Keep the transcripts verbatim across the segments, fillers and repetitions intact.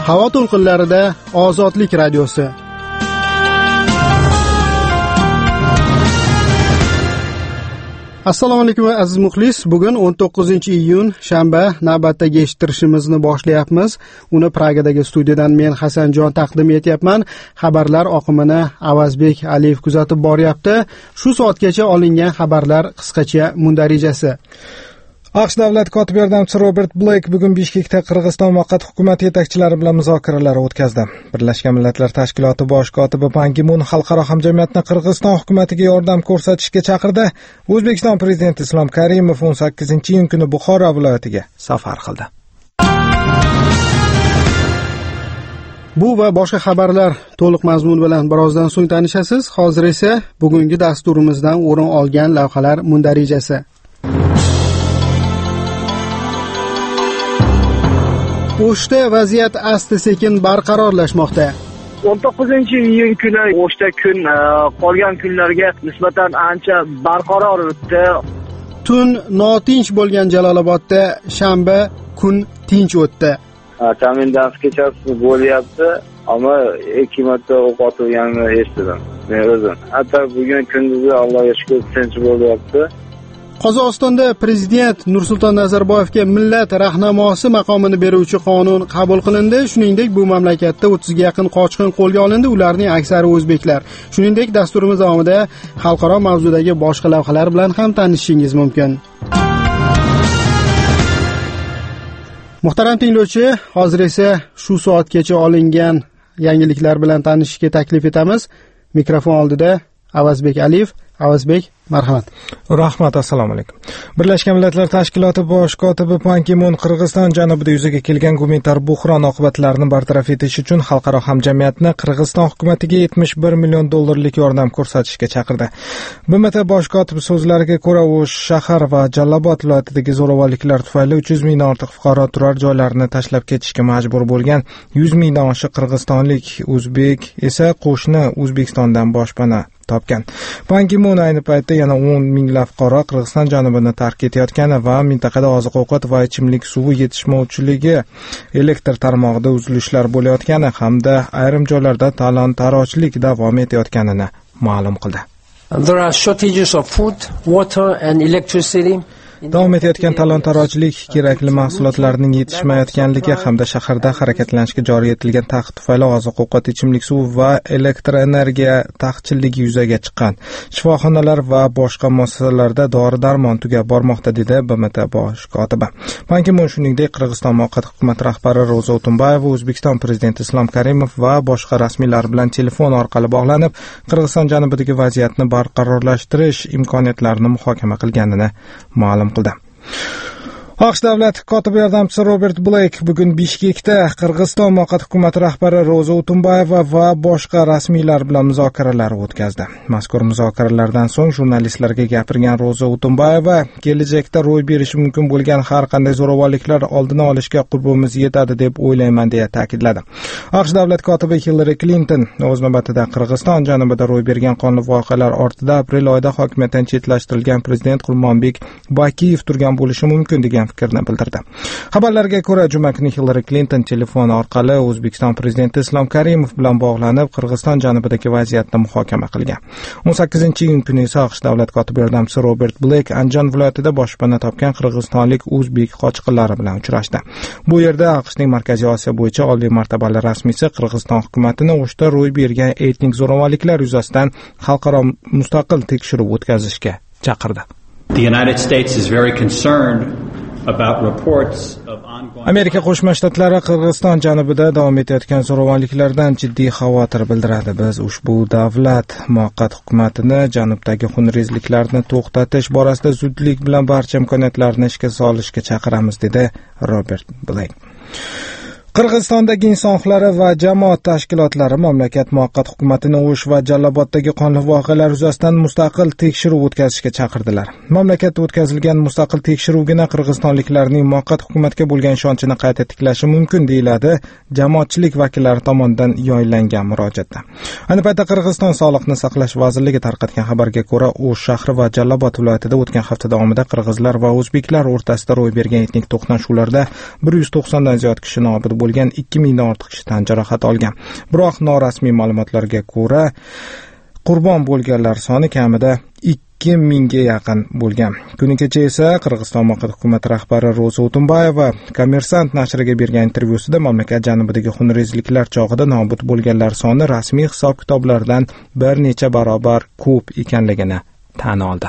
Havo to'lqinlarida Ozodlik radiosi. Assalomu alaykum aziz muxlis. Bugun o'n to'qqizinchi iyun shanba navbatdagi eshittirishimizni boshlayapmiz. Uni Pragadagi studiyadan men Hasanjon taqdim etyapman. Xabarlar oqimini Avazbek Aliyev kuzatib boryapti. Shu soatgacha olingan xabarlar qisqacha mundarijasi. AQSh davlat kotibi yordamchisi Robert Blake bugun Bishkekda Qirg'iziston muvaqqat hukumati yetakchilari bilan muzokaralar o'tkazdi. Birlashgan Millatlar Tashkiloti bosh kotibi Ban Ki Mun xalqaro hamjamiyatni Qirg'iziston hukumatiga yordam ko'rsatishga chaqirdi. O'zbekiston prezidenti Islom Karimov o'n sakkizinchi iyun kuni Buxoro viloyatiga safar qildi. Bu va boshqa xabarlar to'liq mazmun bilan birozdan so'ng tanishasiz. Hozir esa bugungi dasturimizdan o'rin olgan lavhalar mundarijasi. O'shda vaziyat asta-sekin barqarorlashmoqda. o'n to'qqizinchi iyun kuni O'shda kun qolgan kunlarga nisbatan ancha barqaror o'tdi. Tun notinch bo'lgan Jalolobodda shanba kun tinch o'tdi. Komendant kechasi bo'lyapti, ammo ikki marta o'q otilganini eshitdim men o'zim. Hatto bugun kunduzi Allohga shukr tinch bo'lyapti. Qozog'istonda prezident Nursulton Nazarboyevga millat rahnamosi maqomini beruvchi qonun qabul qilindi. Shuningdek, bu mamlakatda o'ttizga yaqin qochqin qo'lga olindi. Ularning aksari o'zbeklar. Shuningdek, dasturimiz davomida xalqaro mavzudagi boshqa lavhalar bilan ham tanishishingiz mumkin. Muhtaram tinglovchi, hozir esa shu soatgacha olingan yangiliklar bilan tanishishga taklif etamiz. Mikrofon oldida Avazbek Aliyev. Avazbek, marhamat. Rahmat, assalomu alaykum. Birlashgan Millatlar Tashkiloti bosh kotibi Ban Ki Mun Qirg'iziston janubida yuzaga kelgan gumanitar buhron oqibatlarini bartaraf etish uchun xalqaro hamjamiyatni Qirg'iziston hukumatiga yetmish bir million dollarlik yordam ko'rsatishga chaqirdi. B M T bosh kotibi so'zlariga ko'ra, O'sh shahar va Jalolobod viloyatidagi zo'ravonliklar tufayli uch yuz mingdan ortiq fuqaro turar joylarini tashlab ketishga majbur bo'lgan. yuz mingdan oshiq qirg'izistonlik, o'zbek esa qo'shni O'zbekistondan boshpana topgan. Ban Ki Mun ayni paytda yana o'n minglab fuqaro Qirg'iziston janubini tark etayotgani va mintaqada oziq-ovqat va ichimlik suvi yetishmovchiligi, elektr tarmog'ida uzilishlar bo'layotgani hamda ayrim joylarda talon-tarojlik davom etayotganini ma'lum qildi. There are shortages of food, water and electricity. Davom etayotgan talon-tarojlik, kerakli mahsulotlarning yetishmayotganligi hamda shaharda harakatlanishga joriy etilgan taqiq tufayli oziq-ovqat, ichimlik suvi va elektr energiya taqchilligi yuzaga chiqqan. Shifoxonalar va boshqa muassasalarda dori-darmon tugab bormoqda, dedi B M T bosh kotibi. Ban Ki Mun shuningdek Qirg'iziston muvaqqat hukumati rahbari Ro'za O'tunbayeva, O'zbekiston prezidenti Islom Karimov va boshqa rasmiylar bilan telefon orqali bog'lanib, Qirg'iziston janubidagi vaziyatni barqarorlashtirish imkoniyatlarini muhokama qilganini ma'lum qildi. AQSh davlat kotibi yordamchisi Robert Blake bugun Bishkekda Qirg'iziston muvaqqat hukumati rahbari Ro'za O'tunbayeva va boshqa rasmiylar bilan muzokaralar o'tkazdi. Mazkur muzokaralardan so'ng jurnalistlarga gapirgan Ro'za O'tunbayeva, kelajakda ro'y berishi mumkin bo'lgan har qanday zo'ravonliklar oldini olishga qurbimiz yetadi deb o'ylayman deya ta'kidladi. AQSh davlat kotibi Hillary Clinton o'z navbatida Qirg'iziston janubida ro'y bergan qonli voqealar ortida aprel oyida hokimiyatdan chetlashtirilgan prezident Qurmonbek Bakiyev turgan bo'lishi mumkin degan fikrni bildirdi. Xabarlarga ko'ra, juma kuni Hillary Clinton telefon orqali O'zbekiston prezidenti Islom Karimov bilan bog'lanib, Qirg'iziston janubidagi vaziyatni muhokama qilgan. o'n sakkizinchi iyun kuni esa AQSh davlat kotibi yordamchisi Robert Blake Andijon viloyatida boshpana topgan qirg'izistonlik o'zbek qochqinlari bilan uchrashdi. Bu yerda AQShning Markaziy Osiyo bo'yicha oliy martabali rasmiysi Qirg'iziston hukumatini O'shda ro'y bergan etnik zo'ravonliklar yuzasidan xalqaro mustaqil tekshiruv o'tkazishga chaqirdi. The United States is very concerned about reports of ongoing Amerika Qo'shma Shtatlari Qirg'iziston janubida davom etayotgan zo'ravonliklardan jiddiy xavotir bildiradi. Biz ushbu davlat muvaqqat hukumatini janubdagi xunrezliklarni to'xtatish borasida zudlik bilan barcha imkoniyatlarni ishga solishga chaqiramiz, dedi Robert Blake. Qirg'izistondagi inson huquqlari va jamoat tashkilotlari mamlakat muvaqqat hukumatini O'sh va Jaloloboddagi qonli voqealar yuzasidan mustaqil tekshiruv o'tkazishga chaqirdilar. Mamlakatda o'tkazilgan mustaqil tekshiruvgina qirg'izistonliklarning muvaqqat hukumatga bo'lgan ishonchini qayta tiklashi mumkin, deyiladi jamoatchilik vakillari tomonidan yo'llangan murojaatda. Ayni paytda Qirg'iziston Sog'liqni saqlash vazirligi tarqatgan xabarga ko'ra, O'sh shahri va Jalolobod viloyatida o'tgan hafta davomida qirg'izlar va o'zbeklar o'rtasida ro'y bergan etnik to'qnashuvlarda bir yuz to'qsondan ziyod kishi nobud bo'lgan ikki mingdan ortiq kishi tan jarohat olgan. Biroq norasmiy ma'lumotlarga ko'ra qurbon bo'lganlar soni kamida ikki mingga yaqin bo'lgan. Kuni kecha esa Qirg'iziston hukumat rahbari Ro'za O'tunbayeva Kommersant nashriga bergan intervyusida mamlakat janubidagi xunrezliklar chog'ida nobud bo'lganlar soni rasmiy hisob-kitoblardan bir necha barobar ko'p ekanligini tan oldi.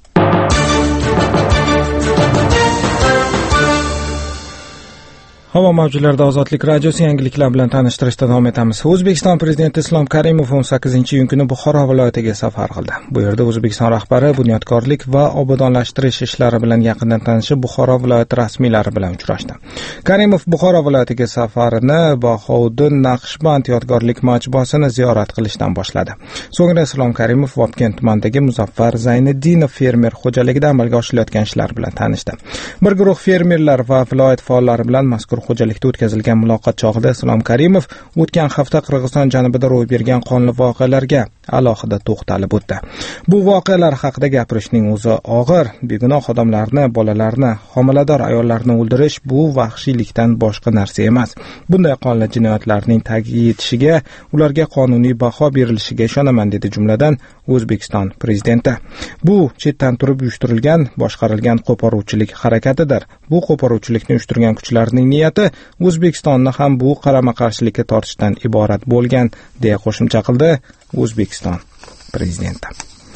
Havo mavjlarida Ozodlik radiosi yangiliklar bilan tanishtirishda davom etamiz. O'zbekiston prezidenti Islom Karimov o'n sakkizinchi iyun kuni Buxoro viloyatiga safar qildi. Bu yerda O'zbekiston rahbari bunyodkorlik va obodonlashtirish ishlari bilan yaqindan tanishib, Buxoro viloyati rasmiylari bilan uchrashdi. Karimov Buxoro viloyatiga safarini Bahovuddin Naqshband yodgorlik majmuasini ziyorat qilishdan boshladi. So'ngra Islom Karimov Vobkent tumanidagi Muzaffar Zayniddinov fermer xo'jaligida amalga oshirilayotgan ishlar bilan tanishdi. Bir guruh fermerlar va viloyat faollari bilan mazkur xo'jalikda o'tkazilgan muloqot chog'ida Islom Karimov o'tgan hafta Qirg'iziston janubida ro'y bergan qonli voqealarga alohida to'xtalib o'tdi. Bu voqealar haqida gapirishning o'zi og'ir. Begunoh odamlarni, bolalarni, homilador ayollarni o'ldirish bu vahshiylikdan boshqa narsa emas. Bunday qonli jinoyatlarning tagiga yetishiga, ularga qonuniy baho berilishiga ishonaman, dedi jumladan O'zbekiston prezidenti. Bu chetdan turib uyushtirilgan, boshqarilgan qo'poruvchilik harakatidir. Bu qo'poruvchilikni uyushtirgan kuchlarning niyati O'zbekistonni ham bu qarama-qarshilikka tortishdan iborat bo'lgan, deya qo'shimcha qildi O'zbekiston prezidenti.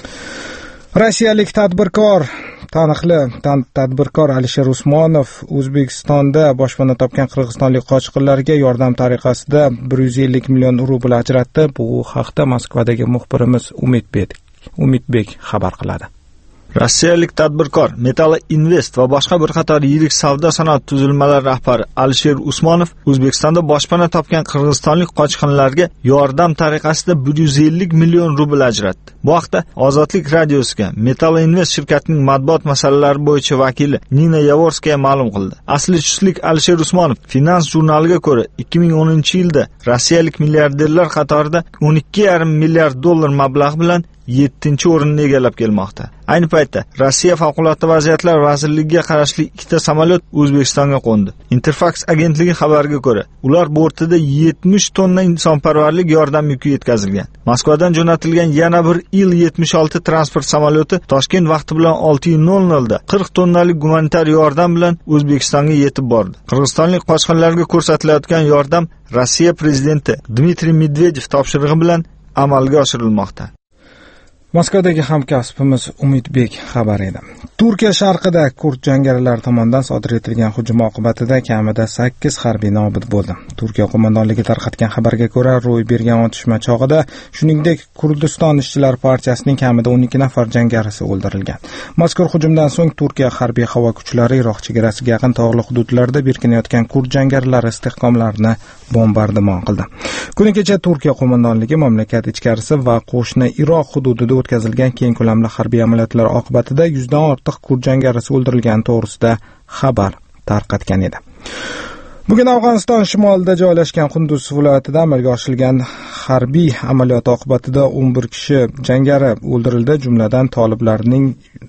Rossiyalik tadbirkor taniqli tadbirkor Alisher Usmonov O'zbekistonda boshpana topgan qirg'izistonlik qochqinlarga yordam tariqasida bir yuz ellik million rubl ajratdi. Bu haqda Moskvadagi muxbirimiz Umidbek Umidbek xabar qiladi. Rossiyalik tadbirkor Metalla Invest va boshqa bir qator yirik savdo sanoat tuzilmalari rahbari Alisher Usmonov O'zbekistonda boshpana topgan qirg'izistonlik qochqinlarga yordam tariqasida bir yuz ellik million rubl ajratdi. Bu haqda Ozodlik radiosiga Metalla Invest shirkatining matbuot masalalari bo'yicha vakili Nina Yavorskaya ma'lum qildi. Asli tushlik Alisher Usmonov Finans jurnaliga ko'ra ikki ming o'ninchi yilda rossiyalik milliarderlar qatorida o'n ikki yarim milliard dollar mablag' bilan yettinchi o'rinni egallab kelmoqda. Ayni paytda Rossiya favqulodda vaziyatlar vazirligiga qarashli ikkita samolyot O'zbekistonga qo'ndi. Interfax agentligi xabariga ko'ra, ular bortida yetmish tonna insonparvarlik yordam yuki yetkazilgan. Moskvadan jo'natilgan yana bir Il yetmish olti transport samolyoti Toshkent vaqti bilan olti nol nol da qirq tonnalik gumanitar yordam bilan O'zbekistonga yetib bordi. Qirg'izistonlik qochqinlarga ko'rsatilayotgan yordam Rossiya prezidenti Dmitriy Medvedev topshirig'i bilan amalga oshirilmoqda. Moskvadagi hamkasbimiz Umidbek xabar edi. Turkiya sharqida kurd jangarilar tomonidan sodir etilgan hujum oqibatida kamida sakkiz harbiy nobud bo'ldi. Turkiya qo'mondonligi tarqatgan xabarga ko'ra, ro'y bergan otishma chog'ida, shuningdek, Kurdiston ishchilar partiyasining kamida o'n ikki nafar jangarisi o'ldirilgan. Mazkur hujumdan so'ng Turkiya harbiy havo kuchlari Iroq chegarasiga yaqin tog'li hududlarda berkinayotgan kurd jangarilari istehkomlarini bombardimon qildi. Kuni kecha Turkiya qo'mondonligi mamlakat ichkarisi va qo'shni Iroq hududida o'tkazilgan keng ko'lamli harbiy amaliyotlar oqibatida yuzdan ortiq kurd jangarisi o'ldirilgani to'g'risida xabar tarqatgan edi. Bugun Afg'oniston shimolida joylashgan Qunduz viloyatida amalga oshirilgan harbiy amaliyot oqibatida o'n bir kishi jangari o'ldirildi, jumladan toliblarning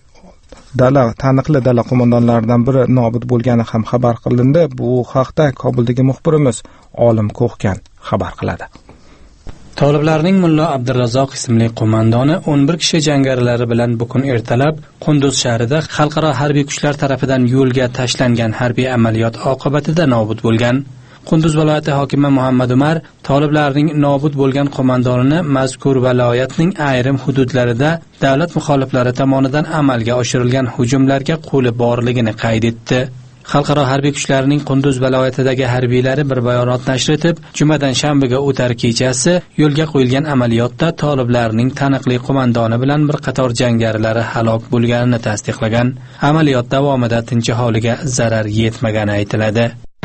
dala taniqli dala qo'mondonlaridan biri nobud bo'lgani ham xabar qilindi. Bu haqda Kobuldagi muxbirimiz Olim Ko'xkan xabar qiladi. Toliblarning Mullo Abdurazzoq ismli qo'mondoni o'n bir kishi jangarilari bilan bugun ertalab Qunduz shahrida xalqaro harbiy kuchlar tarafidan yo'lga tashlangan harbiy amaliyot oqibatida nobud bo'lgan. Qunduz viloyati hokimi Muhammad Umar toliblarning nobud bo'lgan qo'mondonini mazkur viloyatning ayrim hududlarida davlat muxoliflari tomonidan amalga oshirilgan hujumlarga qo'li borligini qayd etdi. Xalqaro harbiy kuchlarning Qunduz viloyatidagi harbiylari bir bayonot nashr etib, jumadan shanbaga o'tar kechasi yo'lga qo'yilgan amaliyotda toliblarning taniqli qo'mondoni bilan bir qator jangarilari halok bo'lganini tasdiqlagan. Amaliyot davomida tinch aholiga zarar yetmagani aytiladi.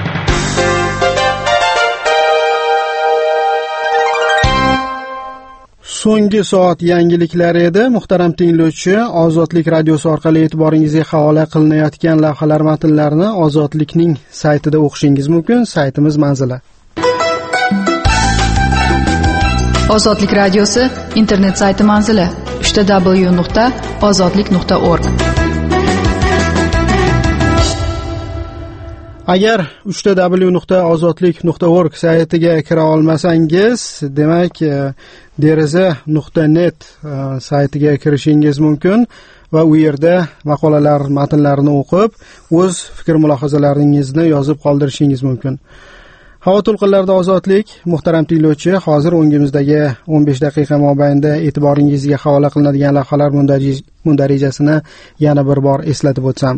So'nggi soat yangiliklari edi. Muhtaram tinglovchi, Ozodlik radiosi orqali e'tiboringizga havola qilinayotgan lavhalar matnlarini Ozodlikning saytida o'qishingiz mumkin. Saytimiz manzili. Ozodlik radiosi internet sayti manzili w w w nuqta ozodlik nuqta org. Agar uch ta w nuqta ozodlik nuqta org saytiga kira olmasangiz, demak deraza nuqta net saytiga kirishingiz mumkin va u yerda maqolalar matnlarini o'qib, o'z fikr mulohazalaringizni yozib qoldirishingiz mumkin. Havo to'lqinlarida ozodlik, muhtaram tinglovchi, hozir o'ngimizdagi o'n besh daqiqa mobaynida e'tiboringizga havola qilinadigan lavhalar mundarijasini yana bir bor eslatib o'tsam.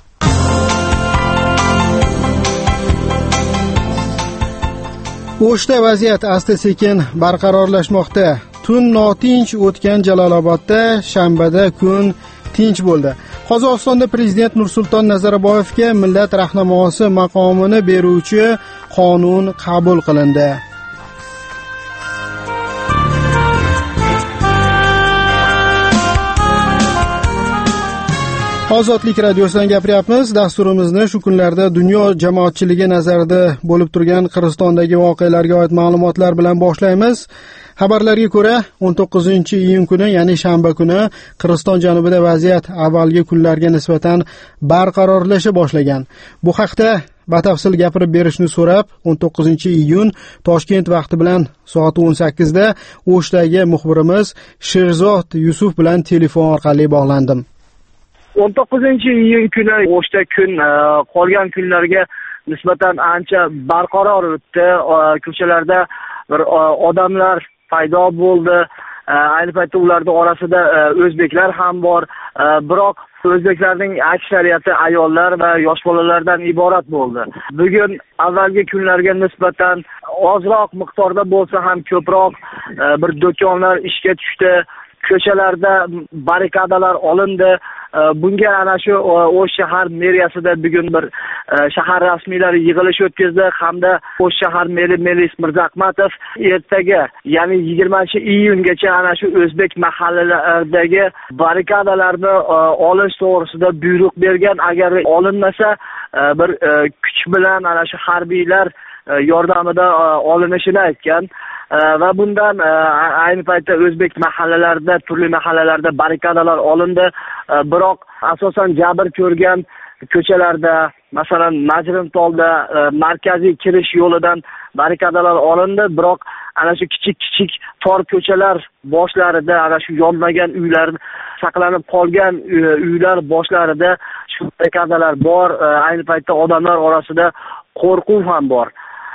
O'shda vaziyat asta-sekin barqarorlashmoqda. Tun notinch o'tgan Jalolobodda shanbada kun tinch bo'ldi. Qozog'istonda prezident Nursulton Nazarboyevga millat rahnamosi maqomini beruvchi qonun qabul qilindi. Ozodlik radiosidan gapiryapmiz. Dasturimizni shu kunlarda dunyo jamoatchiligi nazarida bo'lib turgan Qirg'izistondagi voqealarga oid ma'lumotlar bilan boshlaymiz. Xabarlarga ko'ra, o'n to'qqizinchi iyun kuni, ya'ni shanba kuni Qirg'iziston janubida vaziyat avvalgi kunlarga nisbatan barqarorlasha boshlagan. Bu haqda batafsil gapirib berishni so'rab, o'n to'qqizinchi iyun Toshkent vaqti bilan soat o'n sakkizda O'shdagi muxbirimiz Sherzod Yusuf bilan telefon orqali bog'landim. o'n to'qqizinchi iyun kuni O'shda kun qolgan kunlarga nisbatan ancha barqaror o'tdi. Ko'chalarda bir odamlar paydo bo'ldi. Ayni paytda ularning orasida o'zbeklar ham bor. Biroq o'zbeklarning aksariyati ayollar va yosh bolalardan iborat bo'ldi. Bugun avvalgi kunlarga nisbatan ozroq miqdorda bo'lsa ham ko'proq bir do'konlar ishga tushdi. Ko'chalarda barrikadalar olindi. Bunga ana shu O'sh shahar meriyasida bugun bir shahar rasmiylari yig'ilish o'tkazdi hamda O'sh shahar meri Melis Mirzahmatov ertaga, ya'ni yigirmanchi iyungacha ana shu o'zbek mahallalaridagi barrikadalarni olish to'g'risida buyruq bergan. Agar olinmasa, bir kuch bilan ana shu harbiylar yordamida olinishini aytgan. Va bundan ayni paytda o'zbek mahallalarida, turli mahallalarda barrikadalar olindi. Biroq asosan jabr ko'rgan ko'chalarda, masalan, Majrimtolda markaziy kirish yo'lidan barrikadalar olindi. Biroq ana shu kichik-kichik tor ko'chalar boshlarida, ana shu yonmagan uylar, saqlanib qolgan uylar boshlarida shu barrikadalar bor. Ayni paytda odamlar orasida qo'rquv ham bor.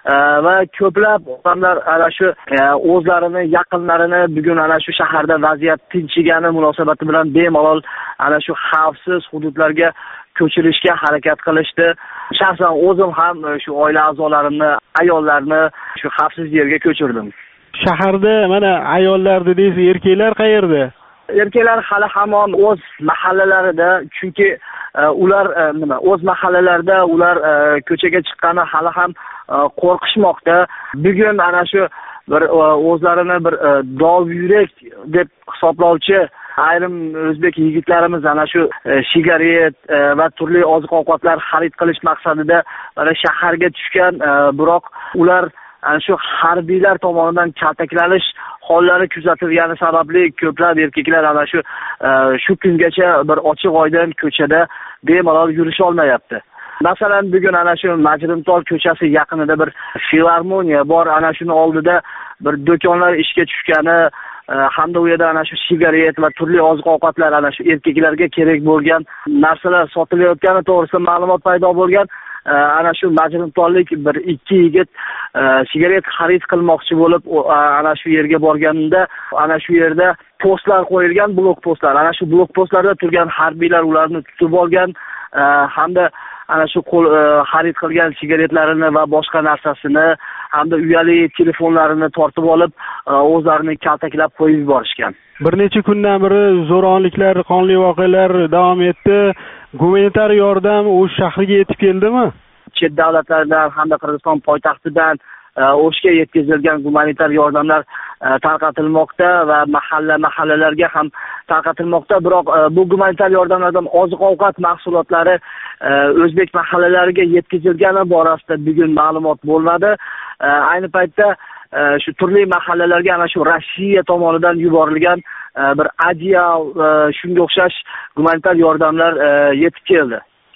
Va ko'plab odamlar ana shu o'zlarini, yaqinlarini bugun ana shu shaharda vaziyat tinchigani munosabati bilan bemalol ana shu xavfsiz hududlarga ko'chirishga harakat qilishdi. Shaxsan o'zim ham shu oila a'zolarimni, ayollarni shu xavfsiz yerga ko'chirdim. Shaharda mana ayollar dedingiz, erkaklar qayerda? Erkaklar hali hamon o'z mahallalarida, chunki ular nima, o'z mahallalarida ular ko'chaga chiqqani hali ham qo'rqishmoqda. Bugun ana shu bir o'zlarini bir dovyurak deb hisoblovchi ayrim o'zbek yigitlarimiz ana shu sigaret va turli oziq-ovqatlar xarid qilish maqsadida mana shaharga tushgan. Biroq ular ana shu harbiylar tomonidan kaltaklanish hollari kuzatilgani sababli ko'plab erkaklar ana shu shu kungacha bir ochiq oydin ko'chada bemalol yurisha olmayapti. Masalan, bugun ana shu Majrimtol ko'chasi yaqinida bir filarmoniya bor. Ana shuni oldida bir do'konlar ishga tushgani hamda u yerda ana shu sigaret va turli oziq-ovqatlar, ana shu erkaklarga kerak bo'lgan narsalar sotilayotgani to'g'risida ma'lumot paydo bo'lgan. Ana shu Majrimtollik bir ikki yigit sigaret xarid qilmoqchi bo'lib ana shu yerga borganida ana shu yerda postlar qo'yilgan, blok postlar. Ana shu blok postlarda turgan harbiylar ularni tutib olgan hamda ana shu qo'l xarid qilgan sigaretlarini va boshqa narsasini hamda uyali telefonlarini tortib olib o'zlarini kaltaklab qo'yib yuborishgan. Bir necha kundan beri zo'ravonliklar, qonli voqealar davom etdi. Gumanitar yordam O'sh shahriga yetib keldimi? Chet davlatlardan hamda Qirg'iziston poytaxtidan O'shga yetkazilgan gumanitar yordamlar tarqatilmoqda va mahalla-mahallalarga ham tarqatilmoqda. Biroq bu gumanitar yordamlardan oziq-ovqat mahsulotlari o'zbek mahallalariga yetkazilgani borasida bugun ma'lumot bo'lmadi. Ayni paytda shu turli mahallalarga ana shu Rossiya tomonidan yuborilgan bir adyal, shunga o'xshash gumanitar yordamlar yetib keldi.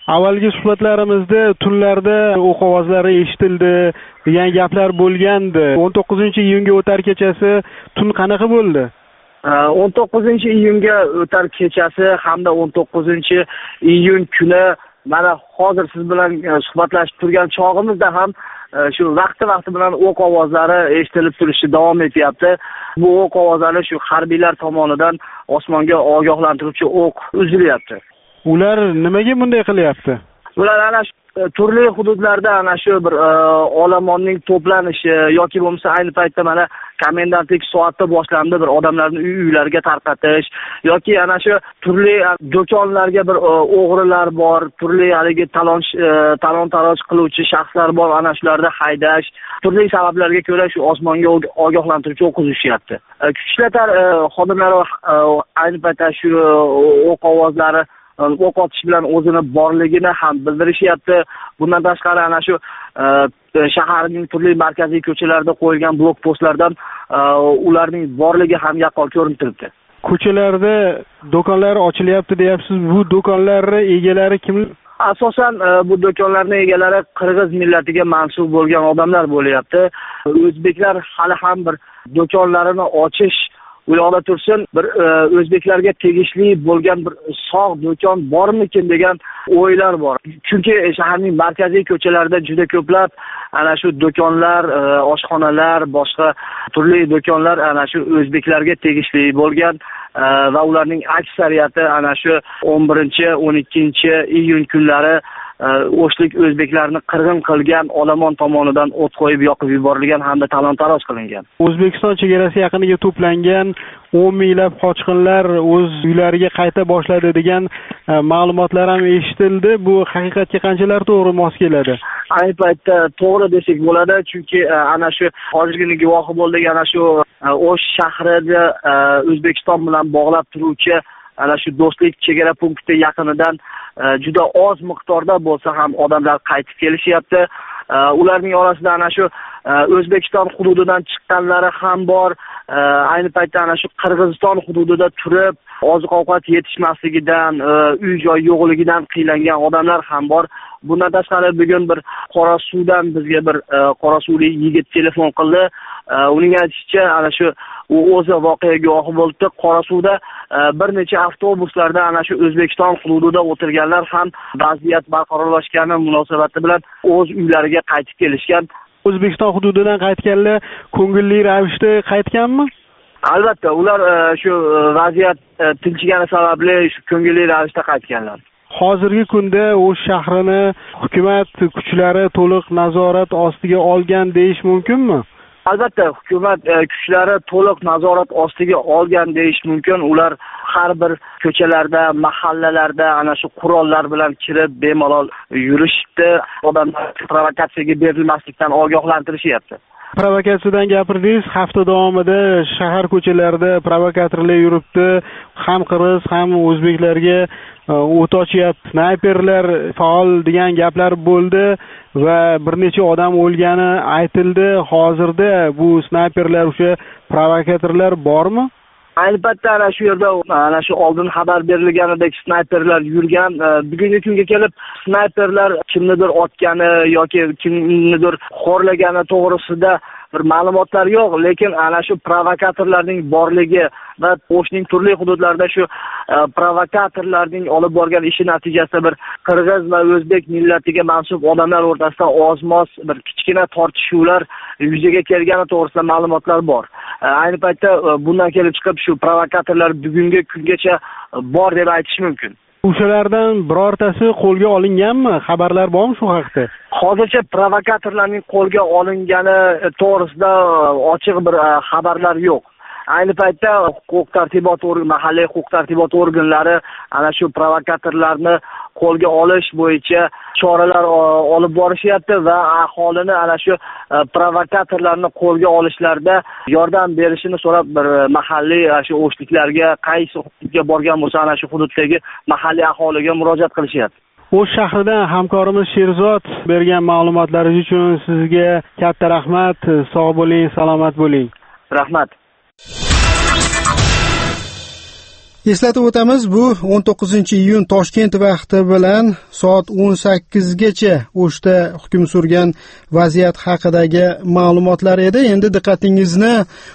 Avvalgi suhbatlarimizda tunlarda o'q ovozlari eshitildi degan gaplar bo'lgandi. o'n to'qqizinchi iyunga o'tar kechasi tun qanaqa bo'ldi? o'n to'qqizinchi iyunga o'tar kechasi hamda o'n to'qqizinchi iyun kuni mana hozir siz bilan suhbatlashib turgan chog'imizda ham shu vaqti-vaqti bilan o'q ovozlari eshitilib turishi davom etyapti. Bu o'q ovozlari shu harbiylar tomonidan osmonga ogohlantiruvchi o'q uzilyapti. Ular nimaga bunday qilyapti? Ular ana shu turli hududlarda ana shu bir olomonning to'planishi yoki bo'lmasa ayni paytda mana komendantlik soati boshlandi, bir odamlarni uy-uylariga tarqatish yoki ana shu turli do'konlarga bir o'g'rilar bor, turli haligi talon talon-taroj qiluvchi shaxslar bor, ana shularni haydash, turli sabablarga ko'ra shu osmonga ogohlantiruvchi o'q uzishyapti. Kuchli xodimlari ayni paytda shu o'q ovozlari o'q otish bilan o'zini borligini ham bildirishyapti. Bundan tashqari ana shu shaharning turli markaziy ko'chalarida qo'yilgan blokpostlardan ularning borligi ham yaqqol ko'rinib turibdi. Ko'chalarda do'konlar ochilyapti deyapsiz. Bu do'konlar egalari kimlar? Asosan bu do'konlarning egalari qirg'iz millatiga mansub bo'lgan odamlar bo'lyapti. O'zbeklar hali ham bir do'konlarini ochish u yoqda tursin, bir o'zbeklarga tegishli bo'lgan bir sog' do'kon bormikin degan o'ylar bor. Chunki shaharning markaziy ko'chalarida juda ko'plab ana shu do'konlar, oshxonalar, boshqa turli do'konlar ana shu o'zbeklarga tegishli bo'lgan va ularning aksariyati ana shu o'n birinchi o'n ikkinchi iyun kunlari o'shlik o'zbeklarni qirg'in qilgan olomon tomonidan o't qo'yib yoqib yuborilgan hamda talon-taroj qilingan. O'zbekiston chegarasi yaqiniga to'plangan o'n minglab qochqinlar o'z uylariga qayta boshladi degan ma'lumotlar ham eshitildi. Bu haqiqatga qanchalar to'g'ri mos keladi? Ayni paytda to'g'ri desak bo'ladi, chunki ana shu hozirgina guvohi bo'ldik, ana shu O'sh shahrida O'zbekiston bilan bog'lab turuvchi ana shu do'stlik chegara punkti yaqinidan juda oz miqdorda bo'lsa ham odamlar qaytib kelishyapti. Ularning orasida ana shu O'zbekiston hududidan chiqqanlari ham bor. Ayni paytda ana shu Qirg'iziston hududida turib, oziq-ovqat yetishmasligidan, uy-joy yo'qligidan qiylangan odamlar ham bor. Bundan tashqari bugun bir Qorasuvdan bizga bir qorasuvlik yigit telefon qildi. Uning aytishicha, ana shu u o'zi voqea guvohi bo'ldi. Qorasuvda bir necha avtobuslarda ana shu O'zbekiston hududida o'tirganlar ham vaziyat barqarorlashgani munosabati bilan o'z uylariga qaytib kelishgan. O'zbekiston hududidan qaytganlar ko'ngilli ravishda qaytganmi? Albatta, ular shu vaziyat tinchigani sababli shu ko'ngilli ravishda qaytganlar. Hozirgi kunda O'sh shahrini hukumat kuchlari to'liq nazorat ostiga olgan deyish mumkinmi? Albatta, hukumat kuchlari to'liq nazorat ostiga olgan deyish mumkin. Ular har bir ko'chalarda, mahallalarda ana shu qurollar bilan kirib bemalol yurishdi. Odamlar provokatsiyaga berilmaslikdan ogohlantirishyapti. Provokatsiyadan gapirdingiz, hafta davomida shahar ko'chalarida provokatorlar yuribdi. Ham qirg'iz, ham o'zbeklarga o't ochyapti, snayperlar faol degan gaplar bo'ldi va bir necha odam o'lgani aytildi. Hozirda bu snayperlar o'sha provokatorlar bormi? Ayni paytda ana shu yerda ana shu oldin xabar berilganidek snayperlar yurgan. Bugungi kunga kelib snayperlar kimnidir otgani yoki kimnidir xo'rlagani to'g'risida bir ma'lumotlar yo'q, lekin ana shu provokatorlarning borligi va O'shning turli hududlarida shu provokatorlarning olib borgan ishi natijasida bir qirg'iz va o'zbek millatiga mansub odamlar o'rtasida ozmos bir kichkina tortishuvlar yuzaga kelgani to'g'risida ma'lumotlar bor. Ayni paytda bundan kelib chiqib shu provokatorlar bugungi kungacha bor deb aytish mumkin. O'shalardan birortasi qo'lga olinganmi? Xabarlar bormi shu haqda? Hozircha provokatorlarning qo'lga olingani to'g'risida ochiq bir xabarlar yo'q. Ayni paytda huquq tartibot organlari, mahalliy huquq tartibot organlari ana shu provokatorlarni qo'lga olish bo'yicha choralar olib borishyapti va aholini ana shu provokatorlarni qo'lga olishlarda yordam berishini so'rab bir mahalliy shu o'shliklarga, qaysi hududga borgan bo'lsa ana shu hududdagi mahalliy aholiga murojaat qilishyapti. O'sh shahridan hamkorimiz Sherzod bergan ma'lumotlaringiz uchun sizga katta rahmat. Sog' bo'ling, salomat bo'ling. Rahmat. Eslatib o'tamiz, bu o'n to'qqizinchi iyun Toshkent vaqti bilan soat o'n sakkizgacha O'shda hukm surgan vaziyat haqidagi ma'lumotlar edi. Endi diqqatingizni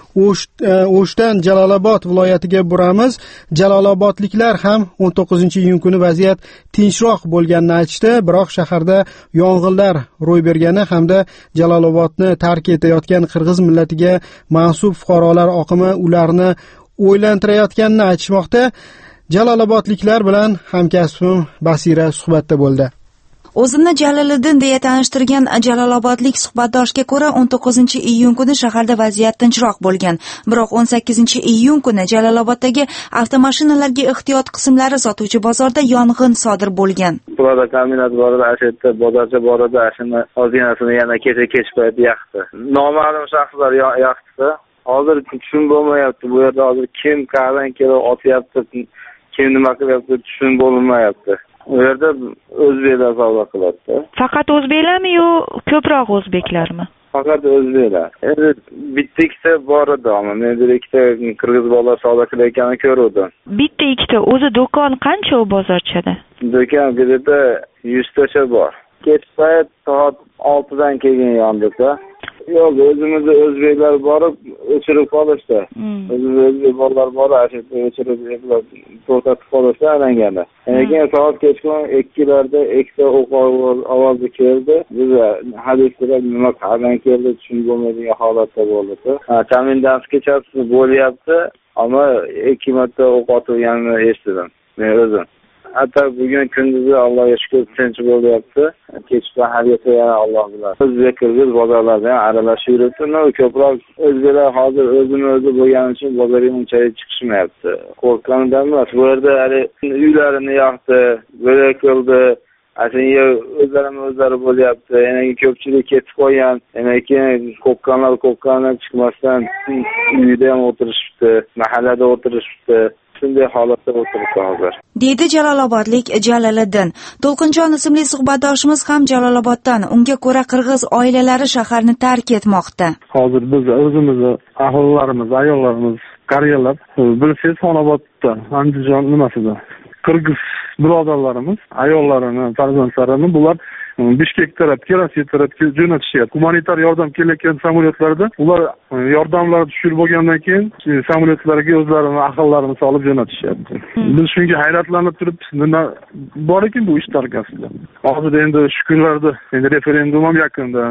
O'shdan Jalolobod viloyatiga buramiz. Jalolobodliklar ham o'n to'qqizinchi iyun kuni vaziyat tinchroq bo'lganini aytishdi, biroq shaharda yong'inlar ro'y bergani hamda Jalolobodni tark etayotgan qirg'iz millatiga mansub fuqarolar oqimi ularni o'ylantirayotganini aytishmoqda. Jalolobodliklar bilan hamkasbim Basira suhbatda bo'ldi. O'zini Jaloliddin deya tanishtirgan jalolobodlik suhbatdoshga ko'ra o'n to'qqizinchi iyun kuni shaharda vaziyat tinchroq bo'lgan. Biroq o'n sakkizinchi iyun kuni Jaloloboddagi avtomashinalarga ehtiyot qismlari sotuvchi bozorda yong'in sodir bo'lgan. Burada kombinat bor edi, ashetta bozorcha bor edi, ashuna ozginasini yana kecha kech payti yoqdi. Noma'lum shaxslar yoqdi. Hozir tushun bo'lmayapti. Bu yerda hozir kim qayerdan kelib otyapti, kim nima qilyapti tushun bo'lmayapti. U yerda o'zbeklar savdo qilyapti. Faqat o'zbeklarmi yo ko'proq o'zbeklarmi? Faqat o'zbeklar. Endi bitta ikkita bor edi, ammo men bir ikkita qirg'iz bolalar savdo qilayotganini ko'rdim. Bitta ikkita, o'zi do'kon qancha u bozorchada? Do'kon birida yuztacha bor. Kech payt soat oltidan kelgan yondiqda. Yo'q, o'zimizda o'zbeklar borib o'chirib qolishdi. O'zimizda o'zbek bolalar bor, ashetta o'chirib to'xtatib qolishdi alangani. Keyin soat kechqurun ikkilarda ikkita o'q ovozi keldi. Biz hadislar nima qilgan keldi tushunib bo'lmaydigan holatda bo'ldi. Komendantskicha bo'lyapti, ammo ikki marta o'q otilganini eshitdim men o'zim. Hatta bugün kunduzi Allohga shukr tinch bo'lyapti. Kechda hariyata yana Alloh bilan. O'zbek qirg'iz bozorlardan aralashib yuribdi. Ko'proq o'zbeklar hozir o'zini o'zi bo'lgani uchun bozorga unchalik chiqishmayapti. Qo'rqqanidan emas, bu yerda hali uylarini yoqdi, bo'lak qildi. Aslida o'zlarini o'zlari bo'lyapti. Yana ko'pchilik ketib qo'ygan. Yana keyin qo'rqqanlar qo'rqqanlar chiqmasdan uyda ham o'tirishibdi, mahallada o'tirishibdi. Shunday holatda o'tiribdi hozir. Deydi Jalolobodlik Jaloliddin. To'lqinjon ismli suhbatdoshimiz ham Jaloloboddan. Unga ko'ra qirg'iz oilalari shaharni tark etmoqda. Hozir biz o'zimizni aholilarimiz, ayollarimiz, qariyalar bilsangiz Xonobodda, Andijon nimasida qirg'iz birodarlarimiz ayollarini, farzandlarini bular Bishkek tarafga, Rossiya tarafga jo'natishyapti. Humanitar yordam kelayotgan samolyotlarda ular yordamlar tushirib bo'lgandan keyin samolyotlarga o'zlarini ahollarini solib jo'natishyapti. Biz shunga hayratlanib turibmiz. Nima bor ekan bu ish tarqasida? Hozir endi shu kunlarda endi referendum ham yaqinda.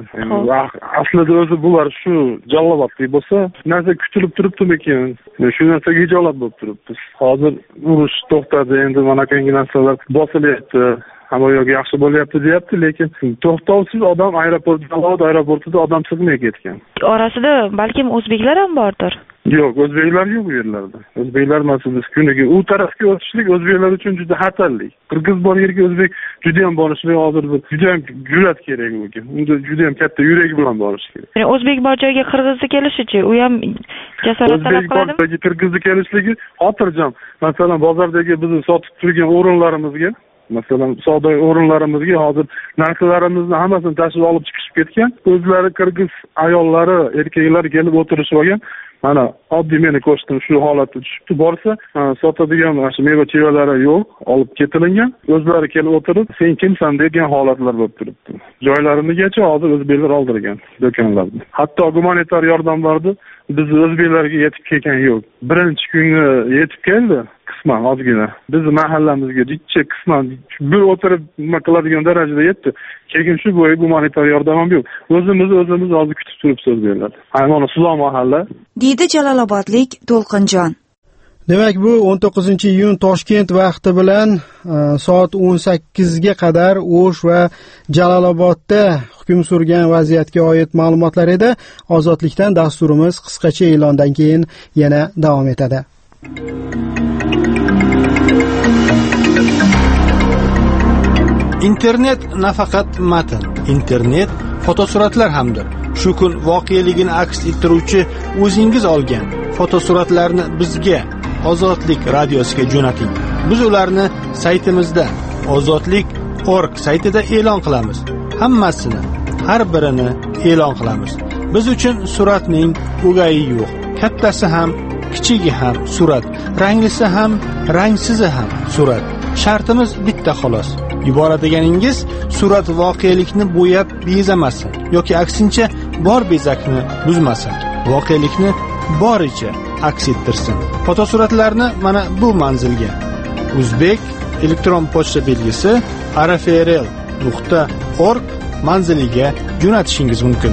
Aslida o'zi bular shu Jalolobodlik bo'lsa, narsa kutilib turibdi-mikin? Shu narsaga ijolat bo'lib turibmiz. Hozir urush to'xtadi, endi mana qanday narsalar bosilyapti. Hamma yo'q yaxshi bo'lyapti deyapti, lekin to'xtovsiz odam aeroport, Jalolobod aeroportida odam sig'may ketgan. Orasida balkim o'zbeklar ham bordir. Yo'q, o'zbeklar yo'q bu yerlarda. O'zbeklar masalasi kuniga u tarafga o'tishlik o'zbeklar uchun juda xatarli. Qirg'iz bor yerga o'zbek juda ham borishlik hozir juda ham jur'at kerak bo'lgan. Unda juda ham katta yurak bilan borish kerak. Ya'ni o'zbek bor joyga qirg'izni kelishi-chi, u ham jasorat talab qiladi. O'zbek bor joyga qirg'izni kelishligi xotirjam. Masalan, bozordagi bizni sotib turgan o'rinlarimizga Masalan, savdo o'rinlarimizga hozir narsalarimizni hammasini tashib olib chiqishib ketgan. O'zlari qirg'iz ayollari, erkaklar kelib o'tirishib olgan. Mana oddiy meni ko'rsatdim shu holatda tushibdi. Borsa, sotadigan shu meva-chevalari yo'q, olib ketilingan. O'zlari kelib o'tirib, "Sen kimsan?" degan holatlar bo'lib turibdi. Joylarinigacha hozir o'zbeklar oldirgan do'konlarni. Hatto gumanitar yordamlarni biz o'zbeklarga yetib kelgan yo'q. Birinchi kunga yetib keldi. Qisman ozgina. Bizni mahallamizga jichcha qisman bir o'tirib nima qiladigan darajada yetdi. Keyin shu bo'yi gumanitar yordam ham yo'q. O'zimiz o'zimiz hozir kutib turibmiz o'zbeklar. Mana Suzon mahalla. Deydi Jalolobodlik To'lqinjon. Demak, bu o'n to'qqizinchi iyun Toshkent vaqti bilan soat o'n sakkizga qadar O'sh va Jalolobodda hukm surgan vaziyatga oid ma'lumotlar edi. Ozodlikdan dasturimiz qisqacha e'londan keyin yana davom etadi. Internet nafaqat matn, internet fotosuratlar hamdir. Shu kun voqeligini aks ettiruvchi o'zingiz olgan fotosuratlarni bizga Ozodlik radiosiga jo'nating. Biz ularni saytimizda ozodlik nuqta org saytida e'lon qilamiz. Hammasini, har birini e'lon qilamiz. Biz uchun suratning o'gayi yo'q, kattasi ham, kichigi ham surat, ranglisi ham, rangsizi ham surat. Shartimiz bitta xolos. Yuboradiganingiz surat voqelikni bo'yab bezamasin yoki aksincha bor bezakni buzmasin. Voqelikni boricha aks ettirsin. Fotosuratlarni mana bu manzilga Uzbek elektron pochta belgisi r f r l nuqta org manziliga jo'natishingiz mumkin.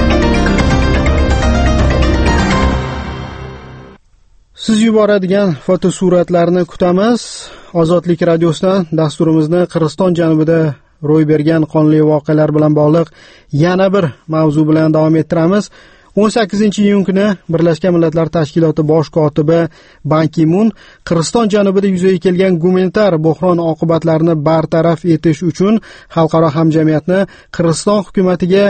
Siz yuboradigan fotosuratlarni kutamiz. Ozodlik radiosidan dasturimizni Qirg'iziston janubida ro'y bergan qonli voqealar bilan bog'liq yana bir mavzu bilan davom ettiramiz. o'n sakkizinchi iyun kuni Birlashgan Millatlar Tashkiloti bosh kotibi Ban Ki-mun Qirg'iziston janubida yuzaga kelgan gumanitar bo'hron oqibatlarini bartaraf etish uchun xalqaro hamjamiyatni Qirg'iziston hukumatiga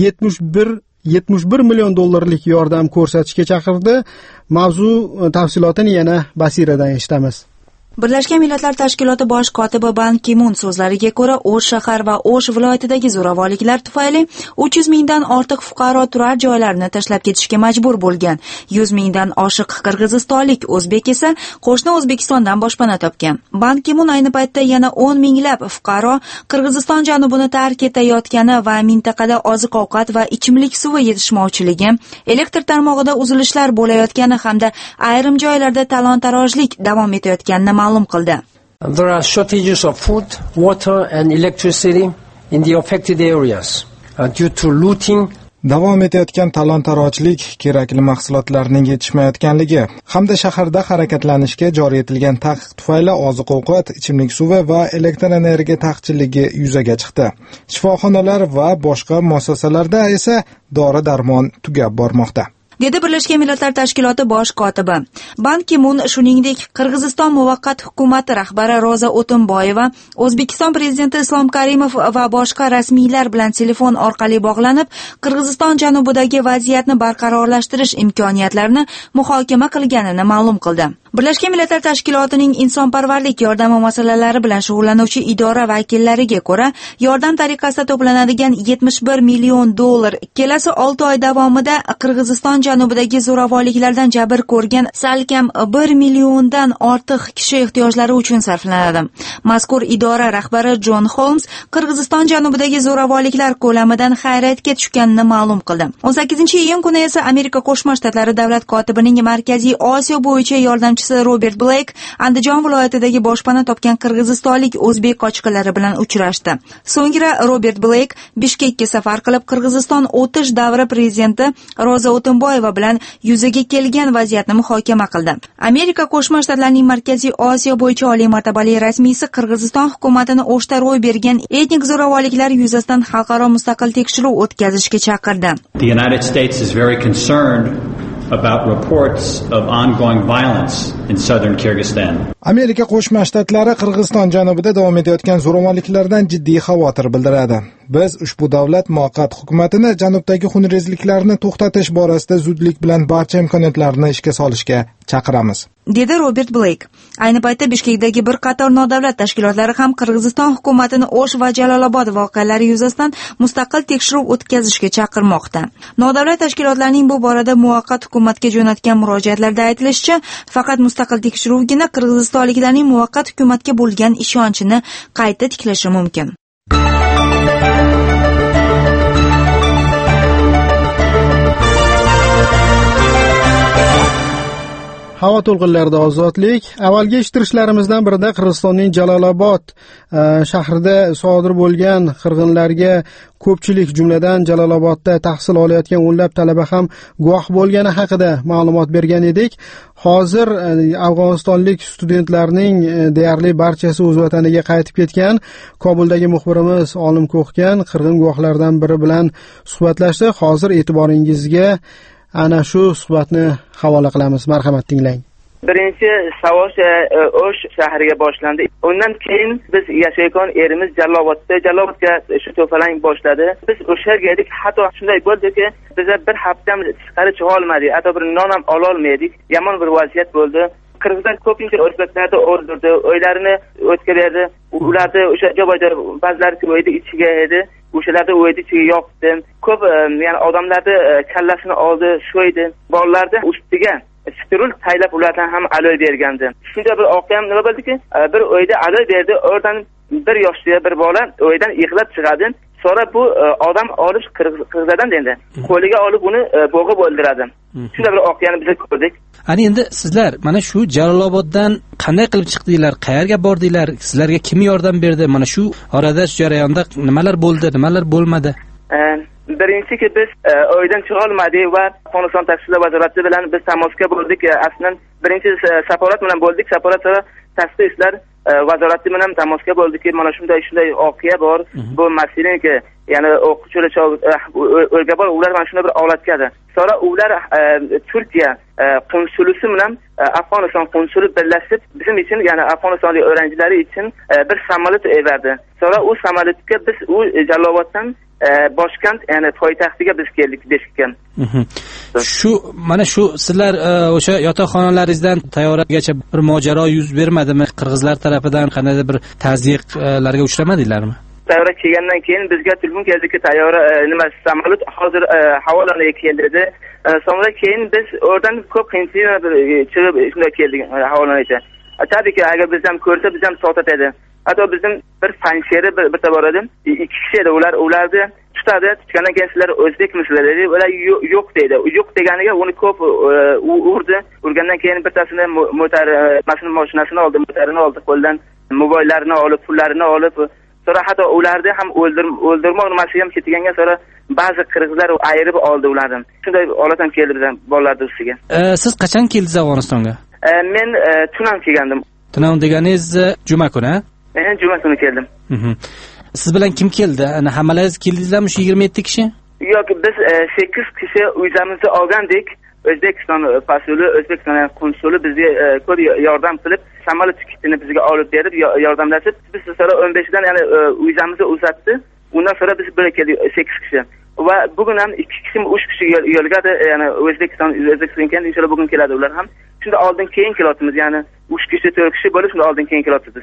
yetmish bir million dollarlik yordam ko'rsatishga chaqirdi. Mavzu tafsilotini yana Basiradan eshitamiz. Birlashgan Millatlar Tashkiloti bosh kotibi Ban Ki-mun so'zlariga ko'ra, O'sh shahar va O'sh viloyatidagi zo'ravonliklar tufayli uch yuz mingdan ortiq fuqaro turar joylarini tashlab ketishga majbur bo'lgan. yuz mingdan oshiq qirg'izistonlik o'zbek esa qo'shni O'zbekistondan boshpana topgan. Ban Ki-mun ayni paytda yana o'n minglab fuqaro Qirg'iziston janubini tark etayotgani va mintaqada oziq-ovqat va ichimlik suvi yetishmovchiligi, elektr tarmog'ida uzilishlar bo'layotgani hamda ayrim joylarda talon-tarojlik davom etayotganini ma'lum qildi. There are shortages of food, water and electricity in the affected areas uh, due to looting. Davom etayotgan talon-tarojlik, kerakli mahsulotlarning yetishmayotganligi hamda shaharda harakatlanishga joriy etilgan taqiq tufayli oziq-ovqat, ichimlik suvi va elektr energiya taqchilligi yuzaga chiqdi. Shifoxonalar va boshqa muassasalarda esa dori-darmon tugab bormoqda, dedi Birlashgan Millatlar Tashkiloti bosh kotibi. Ban Ki-mun shuningdek Qirg'iziston muvaqqat hukumati rahbari Roza O'tinboyeva, O'zbekiston prezidenti Islom Karimov va boshqa rasmiylar bilan telefon orqali bog'lanib, Qirg'iziston janubidagi vaziyatni barqarorlashtirish imkoniyatlarini muhokama qilganini ma'lum qildi. Birlashgan Millatlar Tashkilotining insonparvarlik yordami masalalari bilan shug'ullanuvchi idora vakillariga ko'ra, yordam tariqasida to'planadigan yetmish bir million dollar kelasi olti oy davomida Qirg'iziston janubidagi zo'ravonliklardan jabr ko'rgan salkam bir milliondan ortiq kishi ehtiyojlari uchun sarflanadi. Mazkur idora rahbari Jon Holmes Qirg'iziston janubidagi zo'ravonliklar ko'lamidan hayratga tushganini ma'lum qildi. o'n sakkizinchi iyun kuni esa Amerika Qo'shma Shtatlari davlat kotibining Markaziy Osiyo bo'yicha yordamchisi Robert Blake Andijon viloyatidagi boshpana topgan qirg'izistonlik o'zbek qochqinlari bilan uchrashdi. So'ngra Robert Blake Bishkekka safar qilib Qirg'iziston o'tish davri prezidenti Roza O'tinboyeva bilan yuzaga kelgan vaziyatni muhokama qildi. Amerika Qo'shma Shtatlarining Markaziy Osiyo bo'yicha oliy martabali rasmiysi Qirg'iziston hukumatini O'shda ro'y bergan etnik zo'ravonliklar yuzasidan xalqaro mustaqil tekshiruv o'tkazishga chaqirdi. The United States is very concerned about reports of ongoing violence in southern Kyrgyzstan. Amerika Qo'shma Shtatlari Qirg'iziston janubida davom etayotgan zo'ravonliklardan jiddiy xavotir bildiradi. Biz ushbu davlat muvaqqat hukumatini janubdagi xunrezliklarni to'xtatish borasida zudlik bilan barcha imkoniyatlarni ishga solishga chaqiramiz, dedi Robert Blake. Ayni paytda Bishkekdagi bir qator nodavlat tashkilotlari ham Qirg'iziston hukumatini O'sh va Jalolobod voqealari yuzasidan mustaqil tekshiruv o'tkazishga chaqirmoqda. Nodavlat tashkilotlarning bu borada muvaqqat hukumatga jo'natgan murojaatlarda aytilishicha, faqat mustaqil tekshiruvgina qirg'izistonliklarning muvaqqat hukumatga bo'lgan ishonchini qayta tiklashi mumkin. Havo to'lqinlarida ozodlik. Avvalgi eshittirishlarimizdan birida Qirg'izistonning Jalolobod shahrida sodir bo'lgan qirg'inlarga ko'pchilik, jumladan Jalolobodda tahsil olayotgan o'nlab talaba ham guvoh bo'lgani haqida ma'lumot bergan edik. Hozir afg'onistonlik studentlarning deyarli barchasi o'z vataniga qaytib ketgan. Kobuldagi muxbirimiz Olim Ko'xgan qirg'in guvohlardan biri bilan suhbatlashdi. Hozir e'tiboringizga ana shu suhbatni havola qilamiz. Marhamat, tinglang. Birinchi savash O'sh shahriga boshlandi. Undan keyin biz yashayotgan yerimiz Jalolobodda, Jalolobodga shu to'falang boshladi. Biz o'sha yerga edik, hatto shunday bo'ldiki, biz bir haftamiz chiqarib chiqa olmadik, hatto bir non ham ola olmadik. Yomon bir vaziyat bo'ldi. Qirg'izlar ko'pincha o'zbeklarni o'ldirdi, o'ylarini o'tkazdi. Ularni o'sha joyda ba'zilari o'ydi ichiga edi, o'shalarda o'ydi ichiga yoqdi. Ko'p, ya'ni odamlarni kallasini oldi, sho'ydi. Bolalarni ustiga steril taylab ulardan ham aloy bergandi. Shunda bir voqea nima bo'ldiki, bir uyda aloy berdi, oradan bir yoshli bir bola uydan yig'lab chiqadi. Sonra bu odam olib qirg'izadan dedi. Qo'liga olib uni bo'g'ib o'ldiradi. Shunda bir voqeani biz ko'rdik. Ana endi sizlar mana shu Jaloloboddan qanday qilib chiqdinglar, qayerga bordinglar, sizlarga kim yordam berdi? Mana shu orada shu jarayonda nimalar bo'ldi, nimalar bo'lmadi? Birinchisi biz uydan chiqa olmadik va Afg'oniston tashqi vazirati bilan biz tamosga bo'ldik. Aslida birinchi saporat bilan bo'ldik. Saporat tashqi ishlar vazirati bilan tamosga bo'ldiki, mana shunday shunday voqea bor. Bu masalanki, ya'ni o'quvchilar o'rga bor, ular mana shunday bir holatgadi. Sonra ular Turkiya konsulisi bilan Afg'oniston konsuli birlashib bizim için, ya'ni Afg'onistonlik o'quvchilari uchun bir samolyot berdi. Sonra u samolyotga biz u Jaloloboddan Boshkent, ya'ni poytaxtiga biz keldik Beshkentga. Shu mana shu sizlar o'sha yotoqxonalaringizdan tayyoragacha bir mojaro yuz bermadimi? Qirg'izlar tarafidan qandaydir bir tazyiqlarga uchramadinglarmi? Tayyora kelgandan keyin bizga telefon keldiki, tayyora nima samolyot hozir havolanaga keldi. Sonra keyin biz oradan ko'p qiyinchilik chiqib shunday keldik havolanaga. Tabiiyki agar biz ham ko'rsa biz ham sotadi. Hatto bizim bir fansheri bir bitta bor edi. Ikki kishi edi, ular ularni tutadi. Tutgandan keyin sizlar o'zbekmisizlar dedi. Ular yo'q dedi. Yo'q deganiga uni ko'p urdi. Urgandan keyin bittasini motor mashina mashinasini oldi, motorini oldi, qo'ldan mobillarini olib, pullarini olib, sonra hatto ularni ham o'ldir o'ldirmoq nimasi ham ketganga sonra ba'zi qirg'izlar ayirib oldi ularni. Shunday holat ham keldi bizdan bolalarning ustiga. Siz qachon keldingiz Afg'onistonga? Men tunam kelgandim. Tunam deganingiz juma kuni, ha? Men juma kuni keldim. Siz bilan kim keldi? Ana hammalaringiz keldingizmi shu yigirma yetti kishi? Yo'q, biz sakkiz kishi uyimizni olgandik. O'zbekiston posuli, O'zbekiston konsuli bizga ko'p yordam qilib, samolyot tiketini bizga olib berib, yordamlashib, biz sonra o'n beshdan ya'ni uyimizni uzatdi. Undan sonra biz bir keldik sakkiz kishi. Va bugun ham ikki kishi, uch kishi yo'lgadi, ya'ni O'zbekiston O'zbekistonga inshaalloh bugun keladi ular ham. Shunda oldin keyin kelayotimiz, ya'ni uch kishi, to'rt kishi bo'lib, shunda oldin keyin kelayotimiz.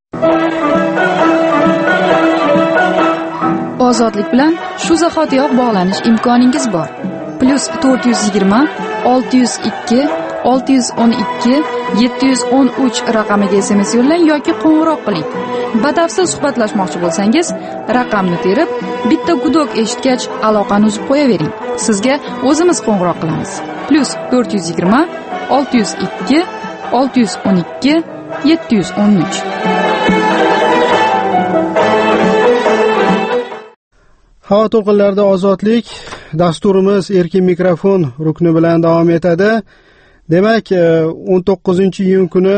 Ozodlik bilan shu zahotiyoq bog'lanish imkoningiz bor. Plus to'rt yuz yigirma olti yuz ikki olti yuz o'n ikki yetti yuz o'n uch raqamiga S M S yo'llang yoki qo'ng'iroq qiling. Batafsil suhbatlashmoqchi bo'lsangiz, raqamni terib, bitta gudok eshitgach aloqani uzib qo'yavering. Sizga o'zimiz qo'ng'iroq qilamiz. Plus to'rt yuz yigirma olti yuz ikki olti yuz o'n ikki yetti yuz o'n uch. Havo to'lqinlarida ozodlik dasturimiz erkin mikrofon rukni bilan davom etadi. Demak, o'n to'qqizinchi iyun kuni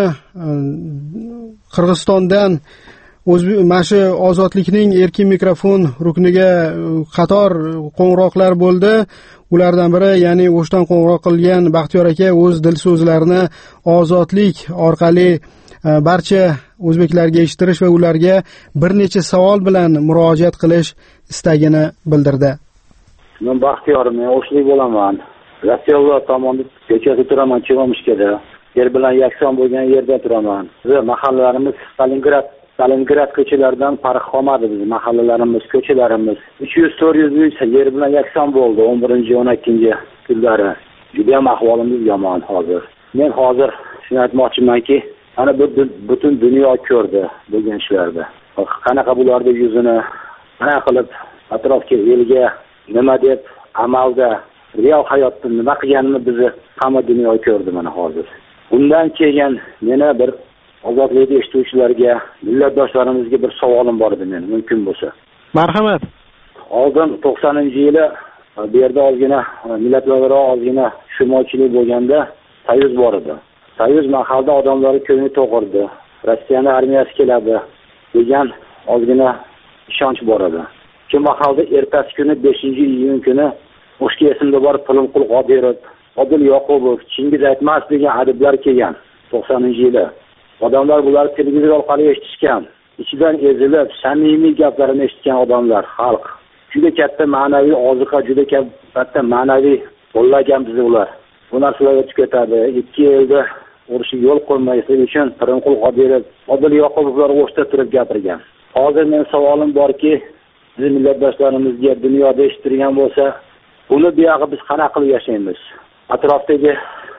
Qirg'izistondan o'zbek ozodlikning erkin mikrofon rukniga qator qo'ng'iroqlar bo'ldi. Ulardan biri, ya'ni o'shdan qo'ng'iroq qilgan Baxtiyor aka o'z dil so'zlarini ozodlik orqali barcha o'zbeklarga eshitirish va ularga bir necha savol bilan murojaat qilish istagini bildirdi. Men Baxtiyor, men o'shlik bo'laman. Rossiyalar tomonidan ko'chada turaman, Chimoshkada. Yer bilan yakson bo'lgan yerda turaman. Biz mahallalarimiz Stalingrad, Stalingrad ko'chalaridan farq qolmadi biz mahallalarimiz, ko'chalarimiz. uch yuz to'rt yuz yer bilan yakson bo'ldi o'n birinchi o'n ikkinchi kunlari. Juda ham ahvolimiz yomon hozir. Men hozir shuni aytmoqchimanki, ana bu butun dunyo ko'rdi bo'lgan ishlarni. Qanaqa bularni yuzini qanaqa qilib atrofga elga nima deb amalda real hayotda nima qilganini bizni hamma dunyo ko'rdi mana hozir. Bundan keyin yana bir ozodlik eshituvchilarga, millatdoshlarimizga bir savolim bor edi men, mumkin bo'lsa. Marhamat. Oldin to'qsoninchi yili bu yerda ozgina millatlararo ozgina shumochilik bo'lganda Soyuz bor edi. Soyuz mahalda odamlar ko'ngli to'g'irdi. Rossiyaning armiyasi keladi degan ozgina ishonch bor edi. Shu mahalda ertasi kuni beshinchi iyun kuni o'shga esimda bor Pilimqul Qodirov, Odil Yoqubov, Chingiz Aytmas degan adiblar kelgan to'qsoninchi yili. Odamlar bular televizor orqali eshitishgan. Ichidan ezilib, samimiy gaplarini eshitgan odamlar, xalq. Juda katta ma'naviy oziqa, juda katta ma'naviy qo'llagan bizni ular. Bu narsalar o'tib ketadi. ikki yilda urushga yo'l qo'ymaslik uchun Pilimqul Qodirov, Odil Yoqubovlar o'shda turib gapirgan. Hozir men savolim borki, biz millatdoshlarimizga dunyoda eshittirgan bo'lsa, uni buyog'i biz qanaqa qilib yashaymiz? Atrofdagi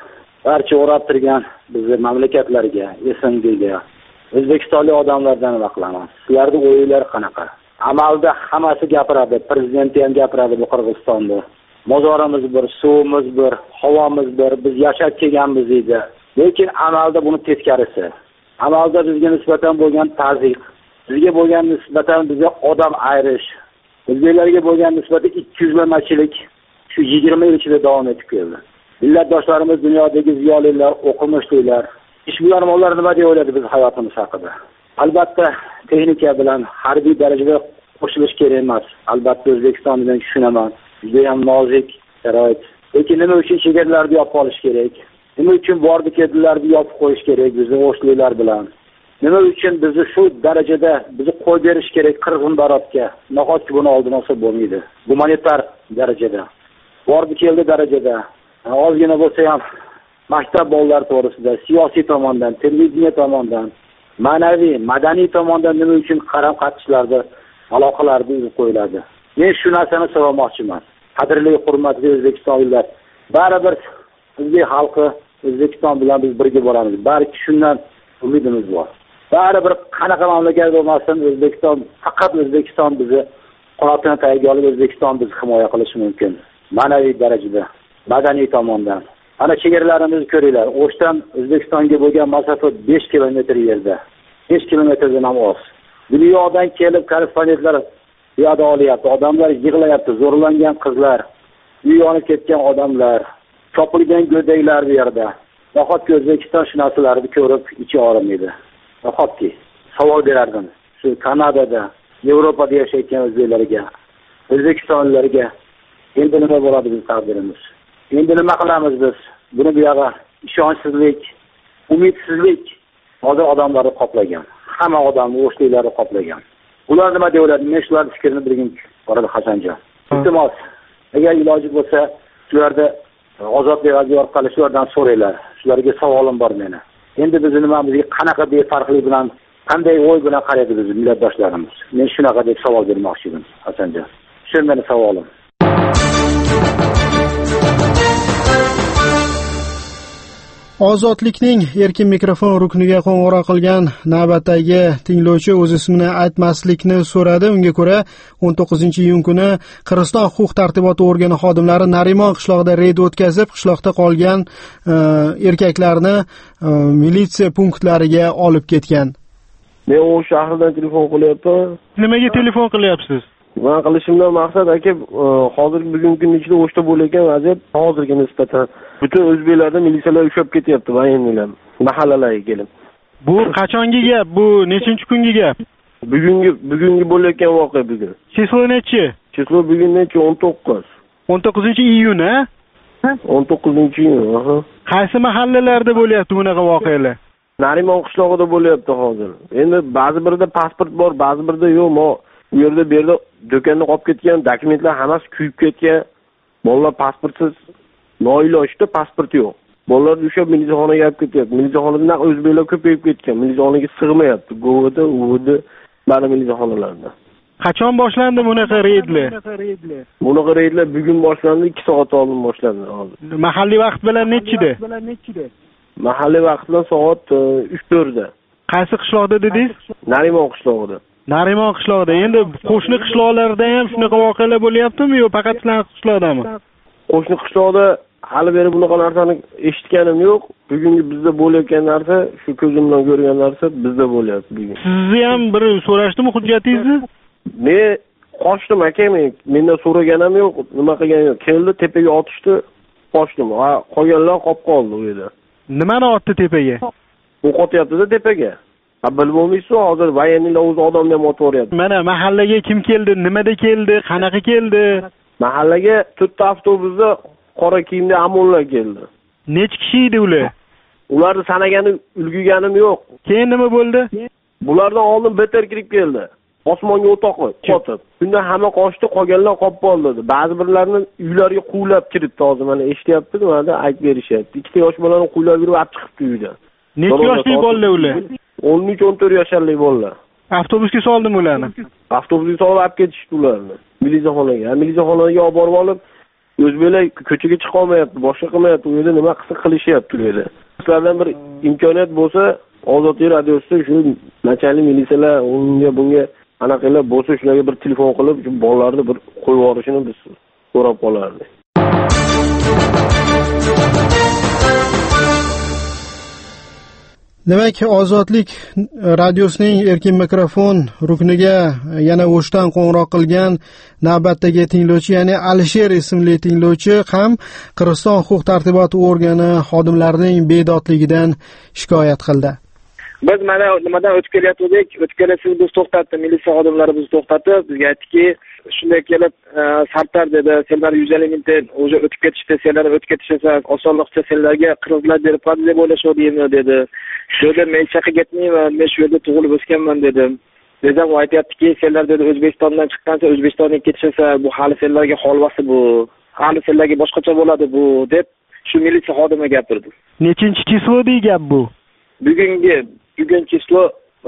barcha o'rab turgan bizni mamlakatlarga, S N G'ga, o'zbekistonlik odamlardan nima qilaman? Sizlarning o'yinlar qanaqa? Amalda hammasi gapiradi, prezidenti ham gapiradi bu Qirg'izistonda. Mozorimiz bir, suvimiz bir, havomiz bir, biz yashab kelganmiz deydi. Lekin amalda buni teskarisi. Amalda bizga nisbatan bo'lgan ta'zyiq, bizga bo'lgan nisbatan bizga odam ayrish, o'zbeklarga bo'lgan nisbatan ikki yuzlamachilik shu yigirma yil ichida davom etib keldi. Millatdoshlarimiz dunyodagi ziyolilar, o'qimishlilar, ishbilarmonlar nima deb o'yladi biz hayotimiz haqida? Albatta, texnika bilan harbiy darajada qo'shilish kerak emas. Albatta O'zbekistondan tushunaman. Juda ham nozik sharoit. Lekin nima uchun chegaralarni yopib olish kerak? Nima uchun bordi ketdilarni yopib qo'yish kerak bizning o'shliklar bilan? Nima uchun bizni shu darajada bizni qo'yib berish kerak Qirg'izistonga? Nahotki buni oldin olsa bo'lmaydi. Gumanitar darajada, bordi keldi darajada, ozgina bo'lsa ham maktab bolalar to'g'risida, siyosiy tomondan, televideniya tomondan, ma'naviy, madaniy tomondan nima uchun qaram qatishlarda aloqalarni uzib qo'yiladi? Men shu narsani so'ramoqchiman. Qadrli, hurmatli o'zbekistonliklar, baribir o'zbek xalqi O'zbekiston bilan biz birga boramiz. Balki shundan umidimiz bor. Baribir qanaqa mamlakat bo'lmasin, O'zbekiston, faqat O'zbekiston bizni qanotini tagiga olib, O'zbekiston bizni himoya qilishi mumkin. Ma'naviy darajada, madaniy tomondan. Ana chegaralarimizni ko'ringlar. O'shdan O'zbekistonga bo'lgan masofa besh kilometr yerda. besh kilometrdan ham oz. Dunyodan kelib korrespondentlar piyoda olyapti, odamlar yig'layapti, zo'rlangan qizlar, uy yonib ketgan odamlar, chopilgan go'daklar bu yerda. Nahotki O'zbekiston shu narsalarni ko'rib ichi og'rimaydi. Nahotki savol berardim. Shu Kanadada, Yevropada yashayotgan o'zbeklarga, o'zbekistonliklarga endi nima bo'ladi biz taqdirimiz? Endi nima qilamiz biz? Buni bu yoqqa ishonchsizlik, umidsizlik hozir odamlarni qoplagan. Hamma odamni o'shliklarni qoplagan. Ular nima deyoladi? Men shularning fikrini bilgim boradi Hasanjon. Iltimos, agar iloji bo'lsa, shularda ozodlik radio orqali shulardan so'ranglar. Shularga savolim bor meni. Endi biz nimamizga qanaqa befarqlik bilan, qanday o'y bilan qaraydi biz millatdoshlarimiz? Men shunaqa deb savol bermoqchi edim, Hasanjon. Shu meni savolim. Ozodlikning erkin mikrofon rukniga qo'ng'iroq qilgan navbatdagi tinglovchi o'z ismini aytmaslikni so'radi. Unga ko'ra o'n to'qqizinchi iyun kuni Qirg'iziston huquq-tartibot organi xodimlari Narimon qishlog'ida reyd o'tkazib, qishloqda qolgan e, erkaklarni e, militsiya punktlariga olib ketgan. Men u shahardan telefon qilyapman. Nimaga telefon qilyapsiz? Men qilishimdan maqsad aka, hozirgi bugungi kunning ichida o'shda bo'layotgan vaziyat hozirga nisbatan butun o'zbeklarda militsiyalar ushlab ketyapti, voyennilar mahallalarga kelib. Bu qachongi gap? Bu nechinchi kungi gap? Bugungi bugungi bo'layotgan voqea bugun. Chislo nechi? Chislo bugun nechi? o'n to'qqiz. o'n to'qqizinchi iyun, ha? o'n to'qqizinchi iyun, aha. Qaysi mahallalarda bo'lyapti bunaqa voqealar? Narimon qishlog'ida bo'lyapti hozir. Endi ba'zi birida pasport bor, ba'zi birida yo'q. Mo u yerda bu yerda do'konda qolib ketgan, dokumentlar hammasi kuyib ketgan. Bolalar pasportsiz noilojda pasport yo'q. Bolalar ushlab militsiyaxonaga olib ketyapti. Militsiyaxonada o'zbeklar ko'payib ketgan. Militsiyaxonaga sig'mayapti. Govda, uvda, bari militsiyaxonalarda. Qachon boshlandi bunaqa reydlar? Bunaqa reydlar bugun boshlandi, ikki soat oldin boshlandi hozir. Mahalliy vaqt bilan nechida? Mahalliy vaqt bilan soat uch to'rtda. Qaysi qishloqda dedingiz? Narimon qishlog'ida. Narimon qishlog'ida. Endi qo'shni qishloqlarda ham shunaqa voqealar bo'lyaptimi yo faqat sizlarning qishloqdami? Qo'shni qishloqda hali beri bunaqa narsani eshitganim yo'q. Bugungi bizda bo'layotgan narsa, shu ko'zim bilan ko'rgan narsa bizda bo'lyapti bugun. Sizni ham bir so'rashdimi hujjatingizni? Men qochdim aka, men mendan so'raganim yo'q, nima qilganim yo'q. Keldi, tepaga otishdi, qochdim. Ha, qolganlar qolib qoldi u yerda. Nimani otdi tepaga? O'qotyapti-da tepaga. Bilib bo'lmaysiz, hozir voyennilar o'z odamni ham otib o'ryapti. Mana mahallaga kim keldi, nimada keldi, qanaqa keldi? Mahallaga to'rtta avtobusda qora kiyimda amullar keldi. Necha kishi edi ular? Ularni sanagani ulguganim yo'q. Keyin nima bo'ldi? Bulardan oldin beter kirib keldi. Osmonga o'toqib, qotib. Shunda hamma qochdi, qolganlar qolib qoldi. Ba'zi birlarini uylariga quvlab kiribdi, hozir mana eshityapti, mana aytib berishyapti. Ikkita yosh bolani quvlab yurib olib chiqibdi uydan. Necha yoshli bolalar ular? o'n uch o'n to'rt yoshlarlik bolalar. Avtobusga soldimi ularni? Avtobusga solib olib ketishdi ularni. Militsiyaxonaga. Militsiyaxonaga olib borib olib, o'zbeklar ko'chaga chiqa olmayapti, boshqa qilmayapti, u yerda nima qilsa qilishyapti u yerda. Sizlardan bir imkoniyat bo'lsa, Ozodlik radiosida shu nachalnik militsiyalar unga bunga anaqalar bo'lsa, shularga bir telefon qilib, shu bolalarni bir qo'yib yuborishini biz so'rab qolardik. Demak, Ozodlik radiosining erkin mikrofon rukniga yana o'shdan qo'ng'iroq qilgan navbatdagi tinglovchi, ya'ni Alisher ismli tinglovchi ham Qirg'iziston huquq-tartibot organi xodimlarining bedodligidan shikoyat qildi. Biz mana nimadan o'tib kelayotgandik, o'tib kelasiz biz to'xtatdi, militsiya xodimlari bizni to'xtatib, bizga aytdiki, shunday kelib, Sartar dedi, senlar yuz ellik mingta o'zi o'tib ketishdi, senlar o'tib ketishsa, osonlikcha senlarga qirg'izlar berib qo'yadi deb o'ylashadimi dedi. Shunda men chaqa ketmayman, men shu yerda tug'ilib o'sganman dedim. Dedim, u aytayaptiki, senlar dedi O'zbekistondan chiqqansa, O'zbekistonga ketishsa, bu hali senlarga holvasi bu. Hali senlarga boshqacha bo'ladi bu deb shu militsiya xodimi gapirdi. Nechinchi chislo degan gap bu? Bugungi bugun chislo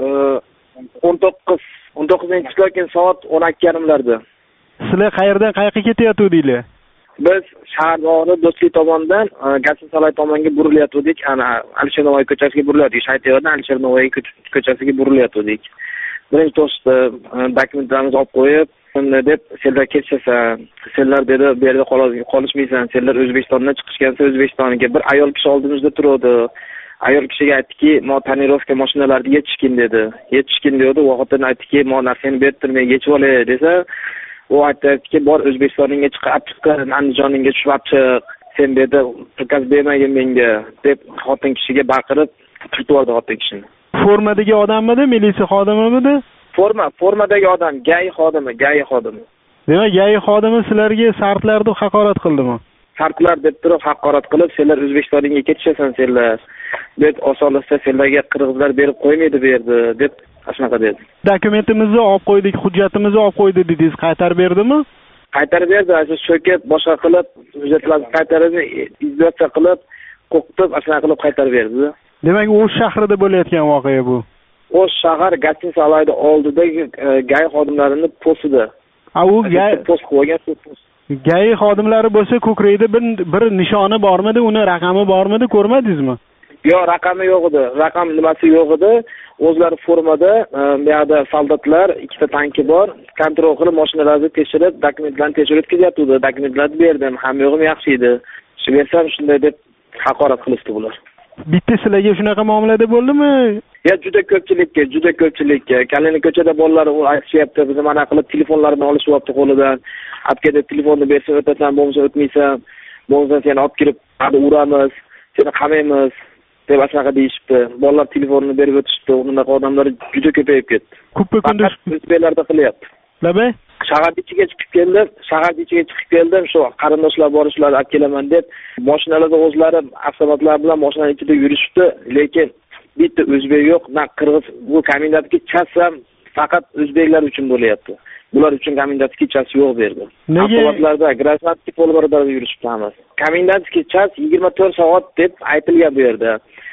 o'n to'qqiz o'n to'qqizinchi chislo kun soat o'n ikki yarimlarda. Sizlar qayerdan qayerga ketayotdinglar? Biz Shahardori Do'stlik tomonidan Gasinsalay tomonga burilayotdik. Ana Alisher Navoiy ko'chasiga burilayotdik. Shayxondan Alisher Navoiy ko'chasiga burilayotdik. Birinchi to'sda dokumentlarimizni olib qo'yib, nima deb, senlar ketishsan, senlar dedi, bu yerda qolishmaysan, senlar O'zbekistondan chiqishgansa O'zbekistoniga. Bir ayol kishi oldimizda turadi. Ayol kishiga aytdiki, "Mo tonirovka mashinalarni yetishkin" dedi. Yetishkin dedi, u xotin aytdiki, "Mo narsani berdim, men yechib olay" desa, u aytdiki, "Bor O'zbekistonga chiqib chiqqan, Andijonga tushib chiq. Sen dedi, prikaz bermagin menga" deb xotin kishiga baqirib turtib yubordi xotin kishini. Formadagi odammidi, militsiya xodimimidi? Forma, formadagi odam, gay xodimi, gay xodimi. Demak, gay xodimi sizlarga sartlarni haqorat qildimi? Sartlar deb turib haqorat qilib, senlar O'zbekistonga ketishasan senlar. deb osonlikcha senlarga qirg'izlar berib qo'ymaydi bu yerda deb shunaqa dedi. Dokumentimizni olib qo'ydik, hujjatimizni olib qo'ydi dedingiz, qaytarib berdimi? Qaytarib berdi, shu so'kib boshqa qilib, hujjatlarni qaytarib, izolyatsiya qilib, qo'qitib, shunaqa qilib qaytarib berdi. Demak, O'sh shahrida bo'layotgan voqea bu. O'sh shahar Gasinsalayda oldidagi gay xodimlarining postida. A u gay post qo'ygan post. Gay xodimlari bo'lsa, ko'krayda bir bir nishoni bormidi, uni raqami bormidi, ko'rmadingizmi? Yo'q, raqami yo'q edi. Raqam nimasi yo'q edi. O'zlari formada, bu yerda soldatlar, ikkita tanki bor, kontrol qilib mashinalarni tekshirib, dokumentlarni tekshirib ketyapti. Dokumentlarni berdim, hamma yo'g'im yaxshi edi. Shu bersam shunday deb haqorat qilishdi bular. Bitta sizlarga shunaqa muomalada bo'ldimi? Ya juda ko'pchilikka, juda ko'pchilikka. Kalini ko'chada bolalar aytishyapti, biz mana qilib telefonlarini olishyapti qo'lidan. Apkada telefonni bersa o'tasan, bo'lmasa o'tmaysan. Bo'lmasa seni olib kirib, hadi uramiz, seni qamaymiz deb shunaqa deyishibdi. Bolalar telefonni berib o'tishdi. Unaqa odamlar juda ko'payib ketdi. Ko'p kunduz o'zbeklarda qilyapti. Nima? Shahar ichiga chiqib keldim, shahar ichiga chiqib keldim, shu qarindoshlar borishlar olib kelaman deb, mashinalarda o'zlari avtomatlar bilan mashinaning ichida yurishibdi, lekin bitta o'zbek yo'q, na qirg'iz. Bu komendantga chas ham faqat o'zbeklar uchun bo'lyapti. Bular uchun komendantga chas yo'q berdi. Avtomatlarda, gражданский pollarda yurishibdi hammasi. Komendantga chas yigirma to'rt soat deb aytilgan bu yerda.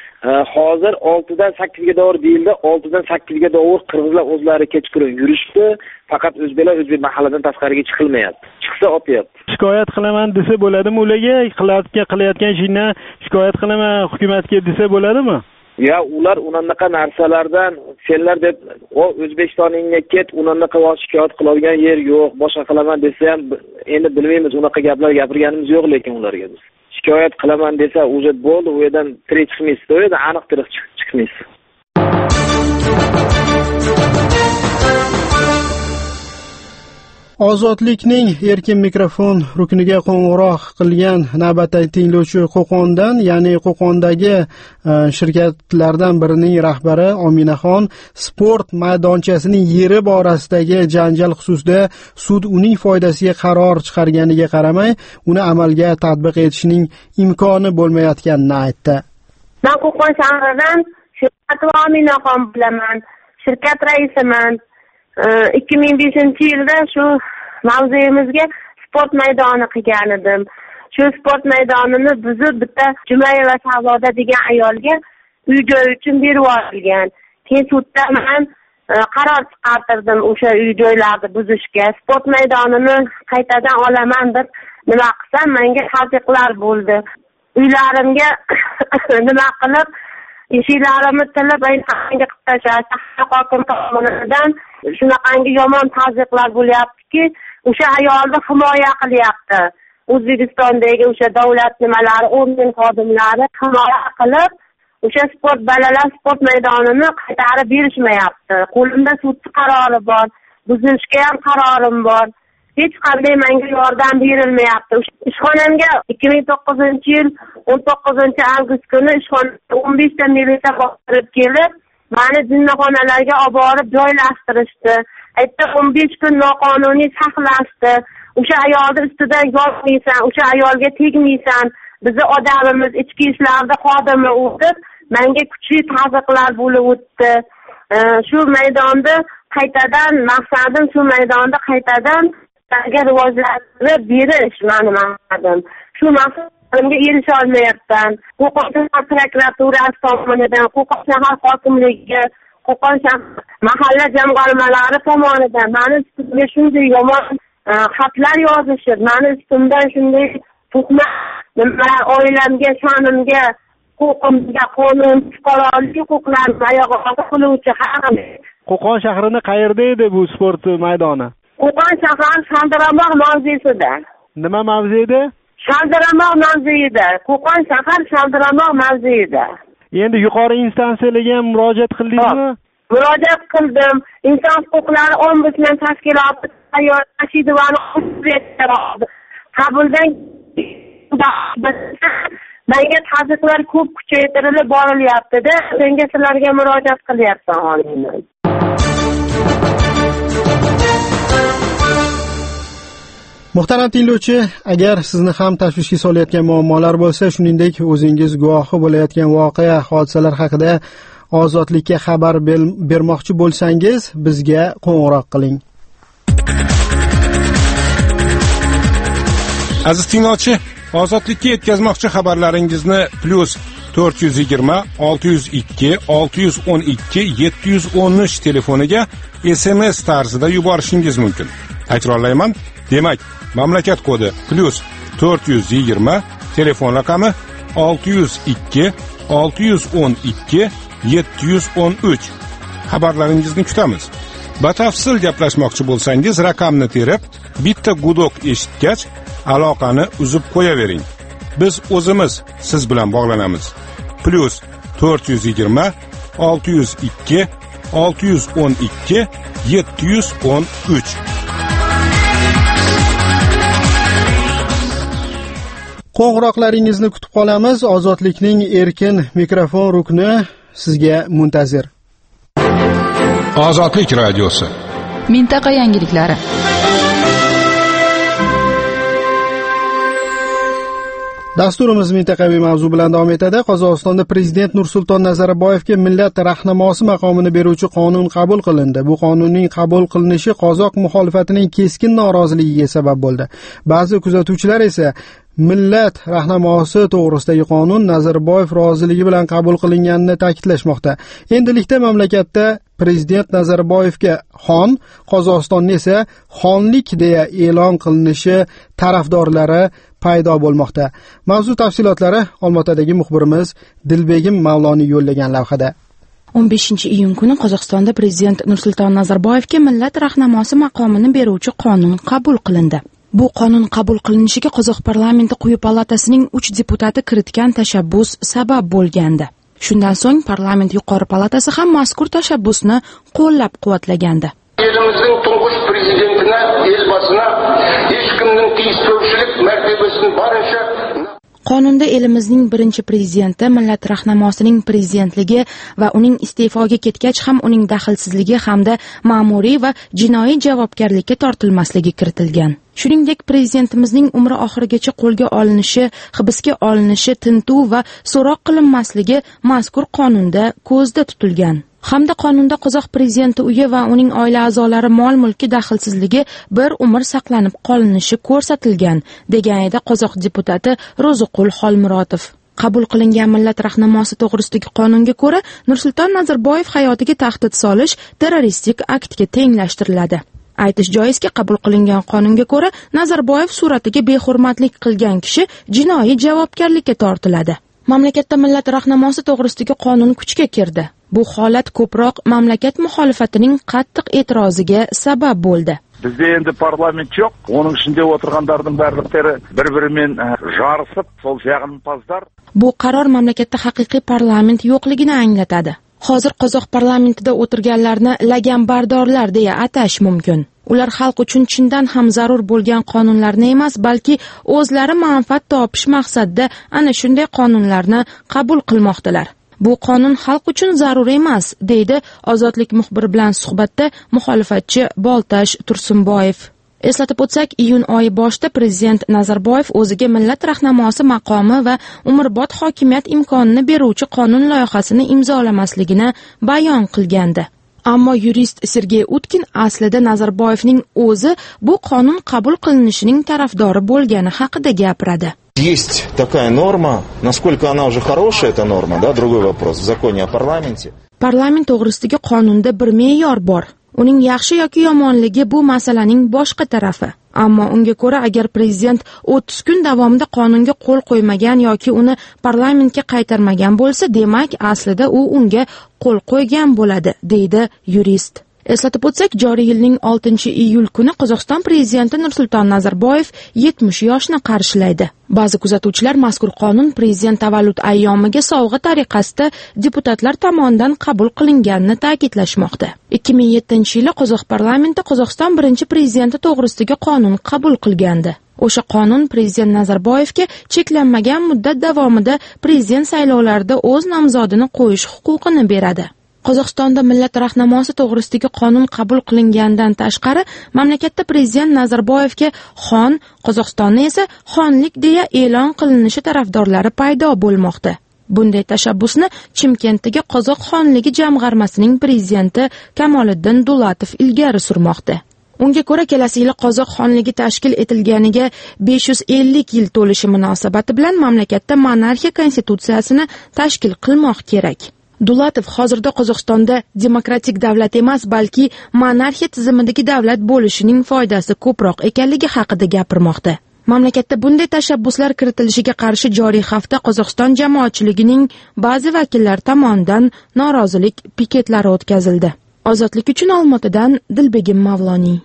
Hozir oltidan sakkizga davr deyildi, oltidan sakkizga davr qirg'izlar o'zlari kechqurun yurishdi, faqat o'zbeklar o'zbek mahalladan tashqariga chiqilmayapti. Chiqsa otyapti. Shikoyat qilaman desa bo'ladimi ularga? Qilayotgan qilayotgan ishingni shikoyat qilaman hukumatga desa bo'ladimi? Ya, ular unaqa narsalardan senlar deb, o O'zbekistonga ket, unaqa shikoyat qiladigan yer yo'q, boshqa qilaman desa ham endi bilmaymiz, unaqa gaplar gapirganimiz yo'q lekin ularga biz. Shikoyat qilaman desa, o'zi bo'ldi, u yerdan tirik chiqmaysiz, u yerdan aniq tirik chiqmaysiz. Ozodlikning erkin mikrofon rukniga qo'ng'iroq qilgan navbatdagi tinglovchi Qo'qondan, ya'ni Qo'qondagi shirkatlardan birining rahbari Ominaxon sport maydonchasining yeri borasidagi janjal xususida sud uning foydasiga qaror chiqarganiga qaramay, uni amalga tatbiq etishning imkoni bo'lmayotganini aytdi. Men Qo'qon shahridan shirkat Ominaxon bilaman, shirkat raisiman. ikki ming beshinchi yilda shu mavzuyimizga sport maydoni qilgan edim. Shu sport maydonini buzib bitta Jumayeva Savoda degan ayolga uy joy uchun berib yuborilgan. Keyin sudda men qaror chiqartirdim o'sha uy joylarni buzishga. Sport maydonini qaytadan olaman deb nima qilsam menga taqiqlar bo'ldi. Uylarimga nima qilib eshiklarimni tilib aytanga qilib tashlashdi. Hokim tomonidan shunaqangi yomon taqiqlar bo'lyaptiki, o'sha ayolni himoya qilyapti. O'zbekistondagi o'sha davlat nimalari, o'rgan xodimlari himoya qilib, o'sha sport balalar sport maydonini qaytarib berishmayapti. Qo'limda sud qarori bor, buzishga ham qarorim bor. Hech qanday menga yordam berilmayapti. Ishxonamga ikki ming to'qqizinchi yil o'n to'qqizinchi avgust kuni ishxonaga o'n besh ta milisa bostirib kelib, meni jinnixonalarga olib borib joylashtirishdi. Aytdi o'n besh kun noqonuniy saqlashdi. O'sha ayolni ustidan yolmaysan, o'sha ayolga tegmaysan. Bizi odamimiz ichki ishlarda xodimi o'tib, menga kuchli taqiqlar bo'lib o'tdi. Shu maydonda qaytadan maqsadim shu maydonda qaytadan targa rivojlantirib berish meni maqsadim. Shu maqsadimga erisha olmayapman. Qo'qon shahar prokuraturasi tomonidan, Qo'qon shahar hokimligi, Qo'qon shahar mahalla jamg'armalari tomonidan meni ustimga shunday yomon xatlar yozishib, meni ustimdan shunday tuhmat nimalar oilamga, sha'nimga, huquqimga, qonun, fuqarolik huquqlarini oyog'iga qo'yuvchi haqim. Qo'qon shahrini qayerda edi bu sport maydoni? Qo'qon shahar Shandiramoq mavzesida. Nima mavzeda? Shandiramoq mavzeida. Qo'qon shahar Shandiramoq mavzeida. Endi yuqori instansiyalarga ham murojaat qildingizmi? Murojaat qildim. Inson huquqlari ombudsman tashkiloti Ayol Rashidovani qabuldan menga taqiqlar ko'p kuchaytirilib borilyapti-da. Senga sizlarga murojaat qilyapman hozir. Muhtaram tinglovchi, agar sizni ham tashvishga solayotgan muammolar bo'lsa, shuningdek o'zingiz guvohi bo'layotgan voqea, hodisalar haqida Ozodlikka xabar bermoqchi bo'lsangiz, bizga qo'ng'iroq qiling. Aziz tinglovchi, Ozodlikka yetkazmoqchi xabarlaringizni plus to'rt yuz yigirma olti yuz ikki olti yuz o'n ikki yetti yuz o'n uch telefoniga S M S tarzida yuborishingiz mumkin. Takrorlayman, demak, mamlakat kodi plus to'rt yuz yigirma, telefon raqami olti yuz ikki olti yuz o'n ikki yetti yuz o'n uch. Xabarlaringizni kutamiz. Batafsil gaplashmoqchi bo'lsangiz, raqamni terib, bitta gudok eshitgach, aloqani uzib qo'yavering. Biz o'zimiz siz bilan bog'lanamiz. Plus to'rt yuz yigirma olti yuz ikki olti yuz o'n ikki yetti yuz o'n uch. Qo'ng'iroqlaringizni kutib qolamiz. Ozodlikning erkin mikrofon rukni sizga muntazir. Ozodlik radiosi. Mintaqa yangiliklari. Dasturimiz mintaqaviy mavzu bilan davom etadi. Qozog'istonda prezident Nursulton Nazarboyevga millat rahnamosi maqomini beruvchi qonun qabul qilindi. Bu qonunning qabul qilinishi qozoq muxolifatining keskin noroziligiga sabab bo'ldi. Ba'zi kuzatuvchilar esa millat rahnamosi to'g'risidagi qonun Nazarboyev roziligi bilan qabul qilinganini ta'kidlashmoqda. Endilikda mamlakatda prezident Nazarboyevga xon, Qozog'istonda esa xonlik deya e'lon qilinishi tarafdorlari paydo bo'lmoqda. Mavzu tafsilotlari Olmaotadagi muxbirimiz Dilbegim Mavloni yo'llagan lavhada. o'n beshinchi iyun kuni Qozog'istonda prezident Nursulton Nazarboyevga millat rahnamosi maqomini beruvchi qonun qabul qilindi. Bu qonun qabul qilinishiga qozoq parlamenti quyi palatasining uch deputati kiritgan tashabbus sabab bo'lgandi. Shundan so'ng parlament yuqori palatasi ham mazkur tashabbusni qo'llab-quvvatlagandi. Elimizning tungush prezidentina, elbasina hech kimning tiyishlovchilik martabasini barincha Qonunda elimizning birinchi prezidenti millat rahnamosining prezidentligi va uning iste'foga ketgach ham uning daxlsizligi hamda ma'muriy va jinoiy javobgarlikka tortilmasligi kiritilgan. Shuningdek, prezidentimizning umri oxirigacha qo'lga olinishi, hibsga olinishi, tintuv va so'roq qilinmasligi mazkur qonunda ko'zda tutilgan. Hamda qonunda qozoq prezidenti uyi va uning oila a'zolari mol-mulki daxlsizligi bir umr saqlanib qolinishi ko'rsatilgan, degan edi qozoq deputati Ro'ziqul Xolmurodov. Qabul qilingan millat rahnamosi to'g'risidagi qonunga ko'ra, Nursulton Nazarboyev hayotiga tahdid solish terroristik aktga tenglashtiriladi. Aytish joizki, qabul qilingan qonunga ko'ra Nazarboyev suratiga behurmatlik qilgan kishi jinoiy javobgarlikka tortiladi. Mamlakatda millat rahnamosi to'g'risidagi qonun kuchga kirdi. Bu holat ko'proq mamlakat muxolifatining qattiq e'tiroziga sabab bo'ldi. Bizde endi parlament yo'q. Оның ішінде o'tirganlarning barliqlari bir-biriмен жарысып, сол жағымпazlar. Bu qaror mamlakatda haqiqiy parlament yo'qligini anglatadi. Hozir qozoq parlamentida o'tirganlarni laganbardorlar deya atash mumkin. Ular xalq uchun chindan ham zarur bo'lgan qonunlarni emas, balki o'zlari manfaat topish maqsadida ana shunday qonunlarni qabul qilmoqdalar. Bu qonun xalq uchun zarur emas, deydi Ozodlik muxbiri bilan suhbatda muxolifatchi Boltash Tursunboyev. Eslatib o'tsak, iyun oyi boshida prezident Nazarboyev o'ziga millat rahnamosi maqomi va umrbod hokimiyat imkonini beruvchi qonun loyihasini imzolamasligini bayon qilgandi. Ammo yurist Sergey Utkin aslida Nazarboyevning o'zi bu qonun qabul qilinishining tarafdori bo'lgani haqida gapiradi. Есть такая норма, насколько она уже хорошая эта норма, да, другой вопрос, в законе о парламенте. Parlament to'g'risidagi qonunda bir me'yor bor. Uning yaxshi yoki yomonligi bu masalaning boshqa tarafi. Ammo unga ko'ra, agar prezident o'ttiz kun davomida qonunga qo'l qo'ymagan yoki uni parlamentga qaytarmagan bo'lsa, demak, aslida u unga qo'l qo'ygan bo'ladi, deydi yurist. Eslatib o'tsak, joriy yilning oltinchi iyul kuni Qozog'iston prezidenti Nursulton Nazarboyev yetmish yoshni qarshilaydi. Ba'zi kuzatuvchilar mazkur qonun prezident tavallud ayyomiga sovg'a tariqasida deputatlar tomonidan qabul qilinganini ta'kidlashmoqda. ikki ming yettinchi yili Qozoq parlamenti Qozog'iston birinchi prezidenti to'g'risidagi qonun qabul qilgandi. O'sha qonun prezident Nazarboyevga cheklanmagan muddat davomida prezident saylovlarida o'z nomzodini qo'yish huquqini beradi. Qozog'istonda millat rahnamosi to'g'risidagi qonun qabul qilingandan tashqari, mamlakatda prezident Nazarboyevga xon, Qozog'istonni esa xonlik deya e'lon qilinishi tarafdorlari paydo bo'lmoqda. Bunday tashabbusni Chimkentdagi Qozoq xonligi jamg'armasining prezidenti Kamoliddin Dulatov ilgari surmoqda. Unga ko'ra, kelasi yili Qozoq xonligi tashkil etilganiga besh yuz ellik yil to'lishi munosabati bilan mamlakatda monarxiya konstitutsiyasini tashkil qilmoq kerak. Dulatov hozirda Qozog'istonda demokratik davlat emas, balki monarxiya tizimidagi davlat bo'lishining foydasi ko'proq ekanligi haqida gapirmoqda. Mamlakatda bunday tashabbuslar kiritilishiga qarshi joriy hafta Qozog'iston jamoatchiligining ba'zi vakillari tomonidan norozilik piketlari o'tkazildi. Ozodlik uchun Olmaotadan Dilbegim Mavloniy.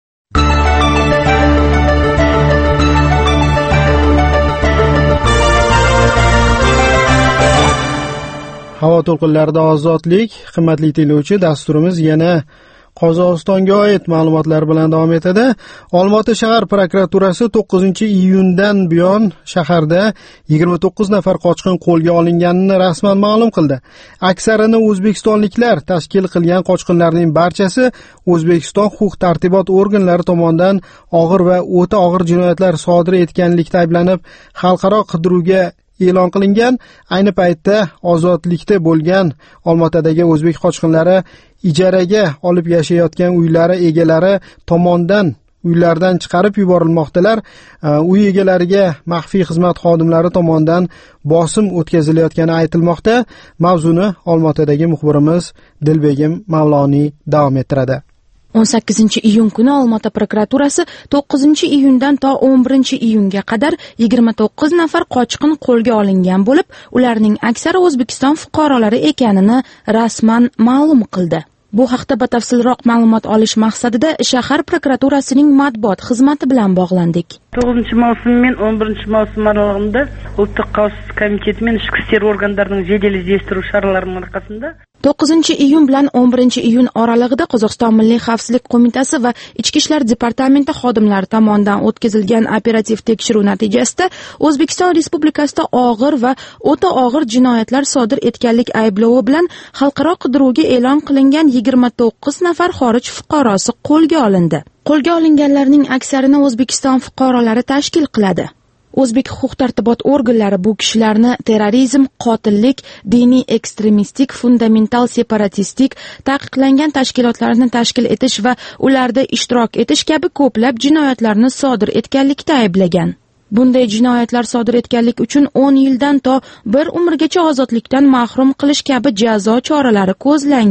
Havo to'lqinlarida ozodlik, qimmatli tinglovchi, dasturimiz yana Qozog'istonga oid ma'lumotlar bilan davom etadi. Olmaota shahar prokuraturasi to'qqizinchi iyundan buyon shaharda yigirma to'qqiz nafar qochqin qo'lga olinganini rasman ma'lum qildi. Aksarini o'zbekistonliklar tashkil qilgan qochqinlarning barchasi O'zbekiston huquq-tartibot organlari tomonidan og'ir va o'ta og'ir jinoyatlar sodir etganlikda ayblanib, xalqaro qidiruvga e'lon qilingan. Ayni paytda ozodlikda bo'lgan Olmaotadagi o'zbek qochqinlari ijaraga olib yashayotgan uylari egalari tomonidan uylardan chiqarib yuborilmoqdalar. Uy egalariga maxfiy xizmat xodimlari tomonidan bosim o'tkazilayotgani aytilmoqda. Mavzuni Olmaotadagi muxbirimiz Dilbegim Mavloniy davom ettiradi. o'n sakkizinchi iyun kuni Olmaota prokuraturasi to'qqizinchi iyundan to o'n birinchi iyunga qadar yigirma to'qqiz nafar qochqin qo'lga olingan bo'lib, ularning aksari O'zbekiston fuqarolari ekanini rasman ma'lum qildi. Bu haqda batafsilroq ma'lumot olish maqsadida shahar prokuraturasining matbuot xizmati bilan bog'landik. to'qqizinchi mavsum men o'n birinchi mavsum oralig'ida Ultiq qavuslik komiteti men ichki ishlar organlarining jadal іздестіру choralarining arqasida to'qqizinchi iyun bilan o'n birinchi iyun oralig'ida Qozog'iston Milliy xavfsizlik qo'mitasi va Ichki ishlar departamenti xodimlari tomonidan o'tkazilgan operativ tekshiruv natijasida O'zbekiston Respublikasida og'ir va o'ta og'ir jinoyatlar sodir etganlik ayblovi bilan xalqaro qidiruvga e'lon qilingan yigirma to'qqiz nafar xorij fuqarosi qo'lga olindi. Qo'lga olinganlarning aksarini O'zbekiston fuqarolari tashkil qiladi. O'zbek huquq-tartibot organlari bu kishilarni terrorizm, qotillik, diniy ekstremistik, fundamental separatistik, taqiqlangan tashkilotlarni tashkil etish va ularda ishtirok etish kabi ko'plab jinoyatlarni sodir etganlikda ayblagan. Bunday jinoyatlar sodir etganlik uchun o'n yildan to bir umrgacha ozodlikdan mahrum qilish kabi jazo choralari ko'zlangan.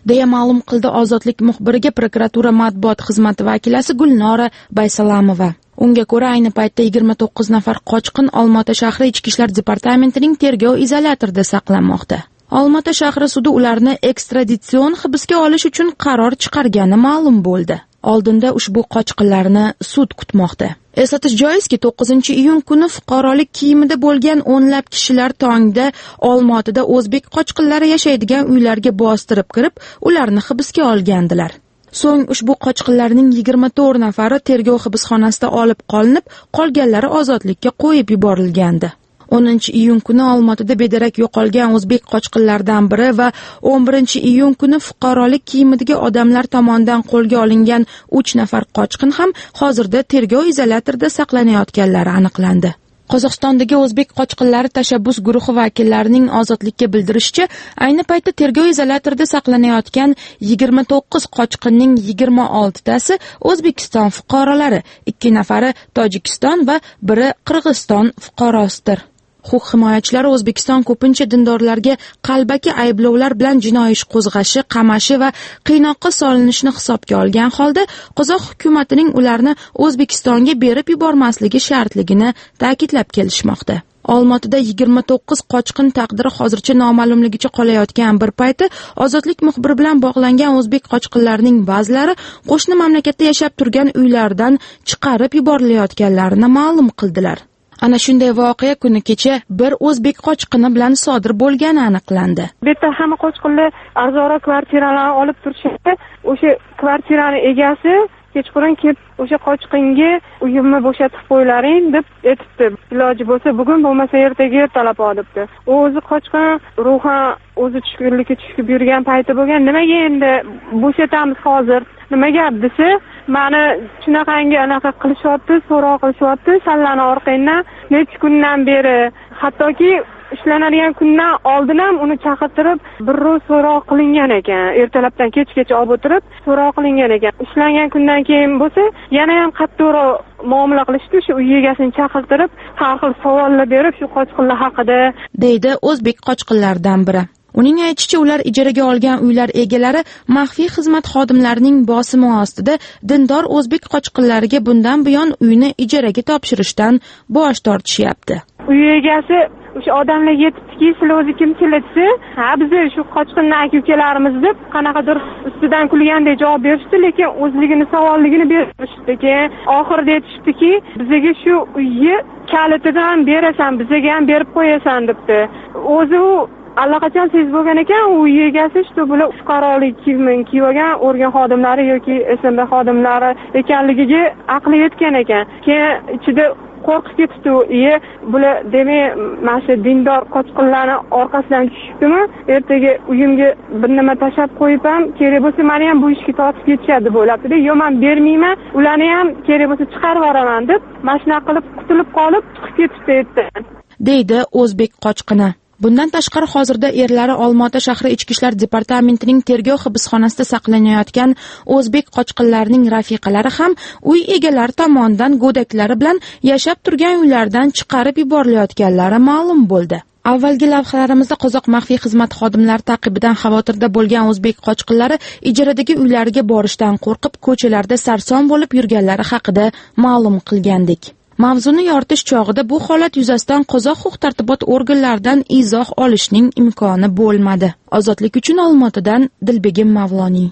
deya ma'lum qildi ozodlik muxbiriga prokuratura matbuot xizmati vakilasi Gulnora Baysalamova. Unga ko'ra, ayni paytda yigirma to'qqiz nafar qochqin Olmaota shahri Ichki ishlar departamentining tergov izolyatorida saqlanmoqda. Olmaota shahri sudi ularni ekstraditsion hibsga olish uchun qaror chiqargani ma'lum bo'ldi. Oldinda ushbu qochqinlarni sud kutmoqda. Eslatish joizki, to'qqizinchi iyun kuni fuqarolik kiyimida bo'lgan o'nlab kishilar tongda Olmaotada o'zbek qochqinlari yashaydigan uylarga bostirib kirib, ularni hibsga olgandilar. So'ng ushbu qochqinlarning yigirma to'rt nafari tergov hibsxonasida olib qolinib, qolganlari ozodlikka qo'yib yuborilgandi. o'ninchi iyun kuni Olmaotada bedarak yo'qolgan o'zbek qochqinlaridan biri va o'n birinchi iyun kuni fuqarolik kiyimidagi odamlar tomonidan qo'lga olingan uch nafar qochqin ham hozirda tergov izolyatorida saqlanayotganlari aniqlandi. Qozog'istondagi o'zbek qochqinlari tashabbus guruhi vakillarining ozodlikka bildirishicha, ayni paytda tergov izolyatorida saqlanayotgan yigirma to'qqiz qochqinning yigirma oltitasi O'zbekiston fuqarolari, ikki nafari Tojikiston va biri Qirg'iziston fuqarosidir. Huquq himoyachilari O'zbekiston ko'pincha dindorlarga qalbaki ayblovlar bilan jinoiy ish qo'zg'ashi, qamashi va qiynoqqa solinishini hisobga olgan holda qozoq hukumatining ularni O'zbekistonga berib yubormasligi shartligini ta'kidlab kelishmoqda. Olmaotada yigirma to'qqiz qochqin taqdiri hozircha noma'lumligicha qolayotgan bir payti ozodlik muxbiri bilan bog'langan o'zbek qochqinlarining ba'zilari qo'shni mamlakatda yashab turgan uylaridan chiqarib yuborilayotganlarini ma'lum qildilar. Ana shunday voqea kuni kecha bir o'zbek qochqini bilan sodir bo'lgani aniqlandi. Bu yerda hamma qochqinlar arzonroq kvartiralarni olib turishadi. O'sha kvartirani egasi kechqurun kelib o'sha qochqinga uyimni bo'shatib qo'ylaring deb aytibdi. Iloji bo'lsa bugun, bo'lmasa ertaga ertalab ol debdi. U o'zi qochqin ruhan o'zi tushkunlikka tushib yurgan payti bo'lgan. Nimaga endi bo'shatamiz hozir? Nima gap desa, mani shunaqangi anaqa qilishyapti, so'roq qilishyapti, sallani orqangdan necha kundan beri, hattoki ishlanadigan kundan oldin ham uni chaqirtirib bir ro'z so'roq qilingan ekan. Ertalabdan kechgacha olib o'tirib so'roq qilingan ekan. Ishlangan kundan keyin bo'lsa, yana ham qattiqroq muomala qilishdi, shu uy egasini chaqirtirib, har xil savollar berib shu qochqinlar haqida, deydi o'zbek qochqinlaridan biri. Uning aytishicha, ular ijaraga olgan uylar egalari maxfiy xizmat xodimlarining bosimi ostida dindor o'zbek qochqinlariga bundan buyon uyni ijaraga topshirishdan bosh tortishyapti. Uy egasi o'sha odamlar yetibdiki, sizlar o'zi kimchilar desa, ha biz shu qochqindan aka-ukalarimiz deb qanaqadir ustidan kulgandek javob berishdi, lekin o'zligini savolligini berishdi. Keyin oxirida aytishdiki, bizga shu uyni kalitidan berasan, bizga ham berib qo'yasan debdi. O'zi u allaqachon sezib bo'lgan ekan, u egasi shu bular fuqarolik kiyimini kiyib olgan organ xodimlari yoki S M B xodimlari ekanligiga aqli yetgan ekan. Keyin ichida qo'rqib ketdi u, "Iye, bular demak, mana shu dindor qochqinlarning orqasidan tushibdimi? Ertaga uyimga bir nima tashab qo'yib ham, kerak bo'lsa meni ham bu ishga tortib ketishadi deb o'ylabdi-da. Yo, men bermayman, ularni ham kerak bo'lsa chiqarib yuboraman" deb mashina qilib qutulib qolib chiqib ketibdi, deydi o'zbek qochqini. Bundan tashqari hozirda erlari Olmaota shahri Ichki ishlar departamentining tergov hibsxonasida saqlanayotgan o'zbek qochqinlarining rafiqalari ham uy egalari tomonidan go'daklari bilan yashab turgan uylardan chiqarib yuborilayotganlari ma'lum bo'ldi. Avvalgi lavhalarimizda qozoq maxfiy xizmat xodimlari taqibidan xavotirda bo'lgan o'zbek qochqinlari ijaradagi uylariga borishdan qo'rqib ko'chalarda sarson bo'lib yurganlari haqida ma'lum qilgandik. Mavzuni yoritish chog'ida bu holat yuzasidan qozoq huquq-tartibot organlaridan izoh olishning imkoni bo'lmadi. Ozodlik uchun Olmaotadan Dilbegim Mavloniy.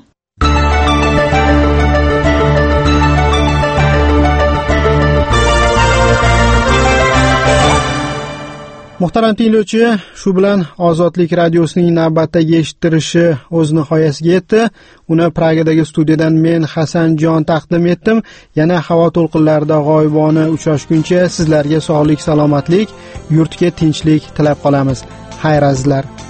Muhtaram tinglovchi, shu bilan Ozodlik radiosining navbatdagi eshittirishi o'z nihoyasiga yetdi. Uni Pragadagi studiyadan men Hasanjon taqdim etdim. Yana havo to'lqinlarida g'oyibona uchrashguncha sizlarga sog'lik, salomatlik, yurtga tinchlik tilab qolamiz. Xayr azizlar.